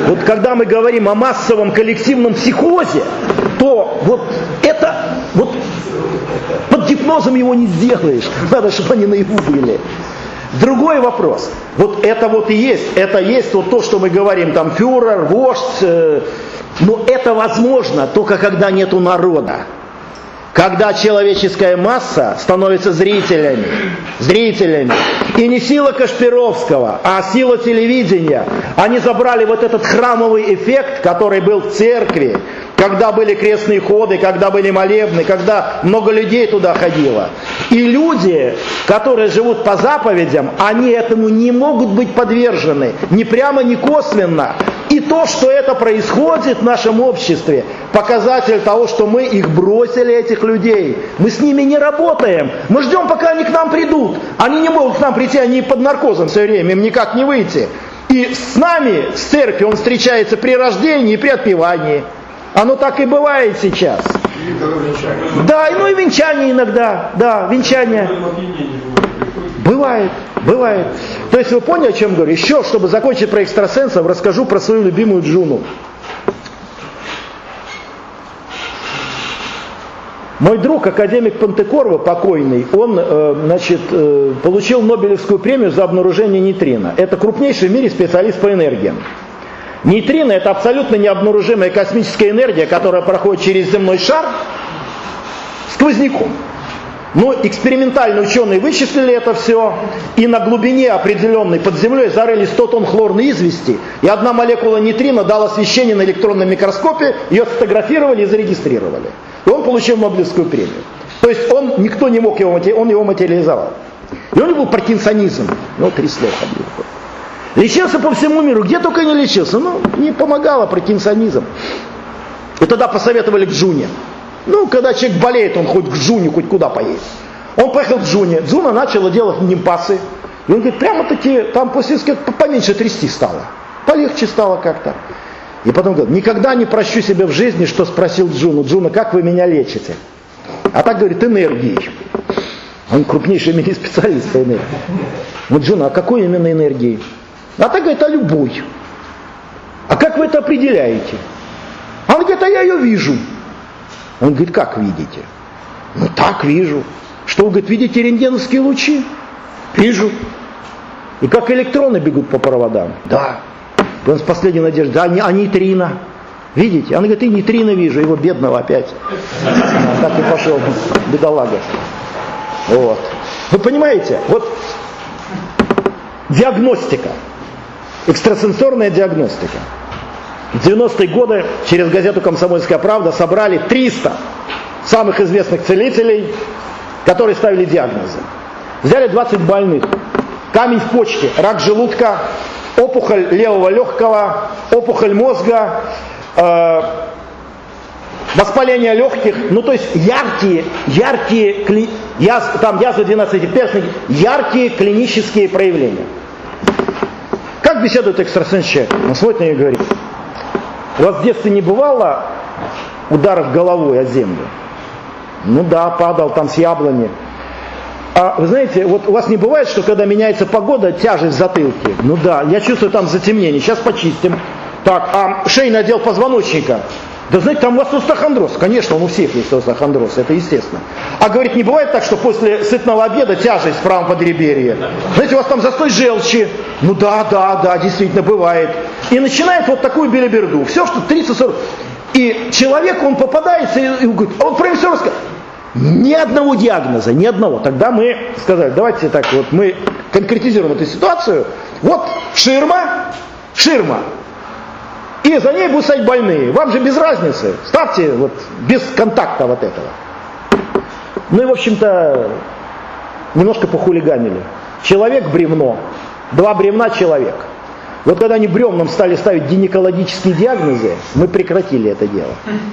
вот когда мы говорим о массовом коллективном психозе, то вот это, вот под гипнозом его не сделаешь. Надо, чтобы они наяву были. Другой вопрос. Вот это вот и есть, это есть вот то, что мы говорим, там, фюрер, вождь, э, но это возможно только когда нету народа. Когда человеческая масса становится зрителями, зрителями. И не сила Кашпировского, а сила телевидения. Они забрали вот этот храмовый эффект, который был в церкви, когда были крестные ходы, когда были молебны, когда много людей туда ходило. И люди, которые живут по заповедям, они этому не могут быть подвержены, ни прямо, ни косвенно. И то, что это происходит в нашем обществе, показатель того, что мы их бросили, этих людей. Мы с ними не работаем. Мы ждем, пока они к нам придут. Они не могут к нам прийти, они под наркозом все время, им никак не выйти. И с нами, с церковью, он встречается при рождении и при отпевании. Оно так и бывает сейчас. Да, ну и венчание иногда. Да, венчание. Бывает, бывает. То есть вы поняли, о чем говорю? Еще, чтобы закончить про экстрасенсов, расскажу про свою любимую Джуну. Мой друг, академик Пантекорво, покойный, он э, значит, э, получил Нобелевскую премию за обнаружение нейтрино. Это крупнейший в мире специалист по энергиям. Нейтрино — это абсолютно необнаружимая космическая энергия, которая проходит через земной шар сквозняком. Но экспериментально ученые вычислили это все, и на глубине определенной под землей зарыли сто тонн хлорной извести, и одна молекула нейтрино дала освещение на электронном микроскопе, ее сфотографировали и зарегистрировали. И он получил Нобелевскую премию. То есть он, никто не мог его, он его материализовал. И у него был паркинсонизм, ну, трясло ходил. Лечился по всему миру, где только не лечился, ну, не помогало паркинсонизм. И тогда посоветовали к Джуне. Ну, когда человек болеет, он хоть к Джуне, хоть куда поедет. Он поехал к Джуне, Джуна начала делать нимпасы. И он говорит, прямо-таки там после поменьше трясти стало. Полегче стало как-то. И потом говорит, никогда не прощу себе в жизни, что спросил Джуну, Джуна, как вы меня лечите? А так говорит, энергией. Он крупнейший в мире специалист по энергии. Вот Джуна, а какой именно энергией? А так говорит, а любой. А как вы это определяете? А он говорит, а я ее вижу. Он говорит, как видите? Ну так вижу. Что вы, говорит, видите рентгеновские лучи? Вижу. И как электроны бегут по проводам? Да. И он с последней надеждой, да, а нейтрино? Видите? Она говорит, и нейтрино вижу, его бедного опять. Так и пошел, бедолага. Вот. Вы понимаете? Вот диагностика. Экстрасенсорная диагностика. В девяностые годы через газету «Комсомольская правда» собрали триста самых известных целителей, которые ставили диагнозы. Взяли двадцать больных. Камень в почке, рак желудка, опухоль левого легкого, опухоль мозга, э, воспаление легких, ну то есть яркие, яркие, кли, яз, там язва двенадцатиперстной, яркие клинические проявления. Как беседует экстрасенс человек? Он смотрит на нее и говорит, у вас в детстве не бывало ударов головой о землю? Ну да, падал там с яблони. А вы знаете, вот у вас не бывает, что когда меняется погода, тяжесть в затылке? Ну да, я чувствую там затемнение, сейчас почистим. Так, а шейный отдел позвоночника? Да знаете, там у вас остеохондроз. Конечно, он у всех есть остеохондроз, это естественно. А говорит, не бывает так, что после сытного обеда тяжесть в правом подреберье? Знаете, у вас там застой желчи? Ну да, да, да, действительно бывает. И начинает вот такую белиберду. Все, что тридцать-сорок. И человек, он попадается и, и говорит, а вот профессор сказал, ни одного диагноза, ни одного. Тогда мы сказали, давайте так вот, мы конкретизируем эту ситуацию. Вот ширма, ширма. И за ней будут стоять больные. Вам же без разницы. Ставьте вот без контакта вот этого. Ну и в общем-то немножко похулиганили. Человек бревно. Два бревна человек. Вот когда они бревном стали ставить гинекологические диагнозы, мы прекратили это дело.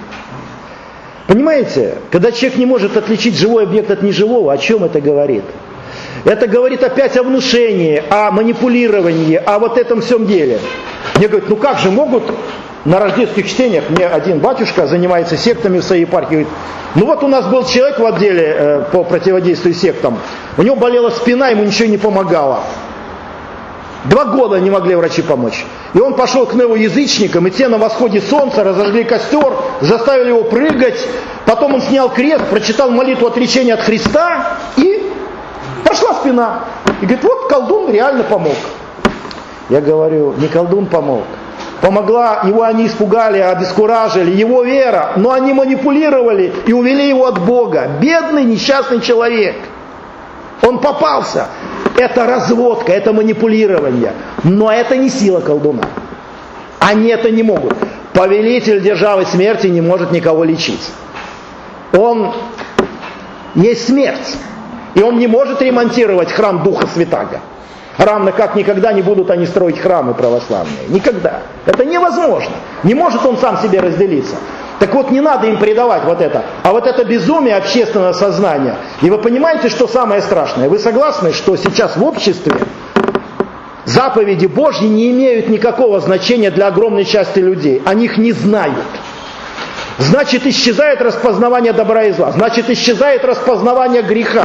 Понимаете, когда человек не может отличить живой объект от неживого, о чем это говорит? Это говорит опять о внушении, о манипулировании, о вот этом всем деле. Мне говорят, ну как же могут на рождественских чтениях, мне один батюшка занимается сектами в своей епархии, говорит, ну вот у нас был человек в отделе э, по противодействию сектам, у него болела спина, ему ничего не помогало. Два года не могли врачи помочь. И он пошел к неоязычникам, и те на восходе солнца разожгли костер, заставили его прыгать. Потом он снял крест, прочитал молитву отречения от Христа, и прошла спина. И говорит, вот колдун реально помог. Я говорю, не колдун помог. Помогла, его они испугали, обескуражили, его вера, но они манипулировали и увели его от Бога. Бедный, несчастный человек. Он попался. Это разводка, это манипулирование. Но это не сила колдуна. Они это не могут. Повелитель державы смерти не может никого лечить. Он есть смерть. И он не может ремонтировать храм Духа Святаго. Равно как никогда не будут они строить храмы православные. Никогда. Это невозможно. Не может он сам себе разделиться. Так вот, не надо им предавать вот это. А вот это безумие общественного сознания. И вы понимаете, что самое страшное? Вы согласны, что сейчас в обществе заповеди Божьи не имеют никакого значения для огромной части людей? Они их не знают. Значит, исчезает распознавание добра и зла. Значит, исчезает распознавание греха.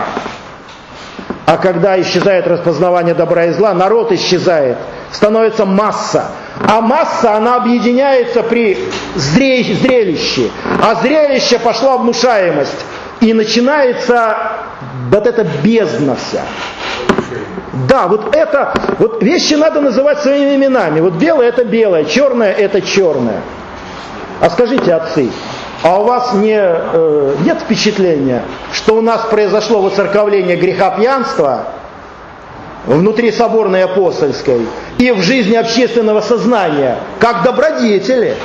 А когда исчезает распознавание добра и зла, народ исчезает. Становится масса. А масса, она объединяется при зрелище. А зрелище пошла внушаемость. И начинается вот эта бездна вся. Да, вот это, вот вещи надо называть своими именами. Вот белое это белое, черное это черное. А скажите, отцы, а у вас не, э, нет впечатления, что у нас произошло воцерковление греха пьянства внутри соборной апостольской и в жизни общественного сознания, как добродетели?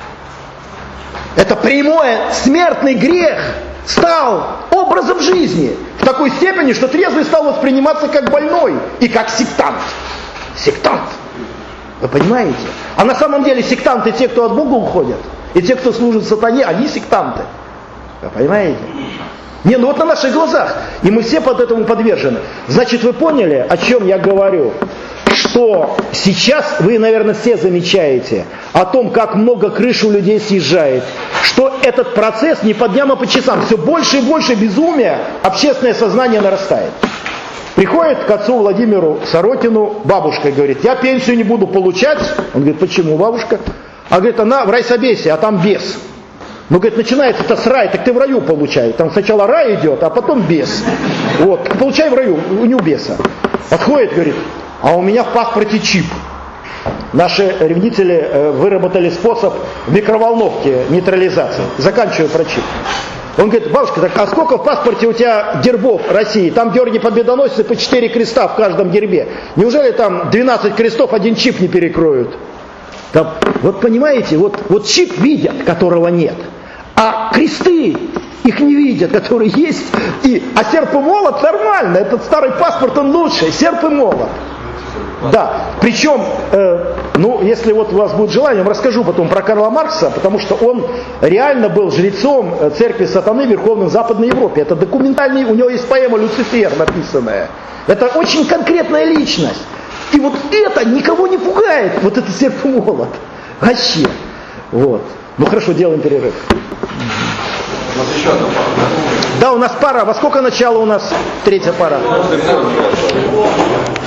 Это прямой смертный грех стал образом жизни в такой степени, что трезвый стал восприниматься как больной и как сектант. Сектант. Вы понимаете? А на самом деле сектанты те, кто от Бога уходят, и те, кто служит сатане, они сектанты. Вы понимаете? Не, ну вот на наших глазах. И мы все под этому подвержены. Значит, вы поняли, о чем я говорю? Что сейчас вы, наверное, все замечаете о том, как много крыш у людей съезжает. Что этот процесс не по дням, а по часам. Все больше и больше безумия, общественное сознание нарастает. Приходит к отцу Владимиру Сорокину бабушка и говорит, я пенсию не буду получать. Он говорит, почему, бабушка? А говорит, она в райсобесе, а там бес. Ну, говорит, начинается это с рая, так ты в раю получай. Там сначала рай идет, а потом бес. Вот, получай в раю, не у беса. Подходит, говорит, а у меня в паспорте чип. Наши ревнители э, выработали способ микроволновки нейтрализации. Заканчиваю про чип. Он говорит, бабушка, так а сколько в паспорте у тебя гербов России? Там георгий Победоносец и по четыре креста в каждом гербе. Неужели там двенадцать крестов один чип не перекроют? Там, вот понимаете, вот, вот чип видят, которого нет. А кресты их не видят, которые есть. И, а серп и молот нормально. Этот старый паспорт, он лучше. Серп и молот. Да, причем, э, ну, если вот у вас будет желание, я вам расскажу потом про Карла Маркса, потому что он реально был жрецом церкви сатаны верховным в Западной Европе. Это документальный, у него есть поэма «Люцифер» написанная. Это очень конкретная личность. И вот это никого не пугает, вот это серп и молот. Вообще. Вот. Ну хорошо, делаем перерыв. У нас еще одна пара. Да, у нас пара. Во сколько начало у нас третья пара?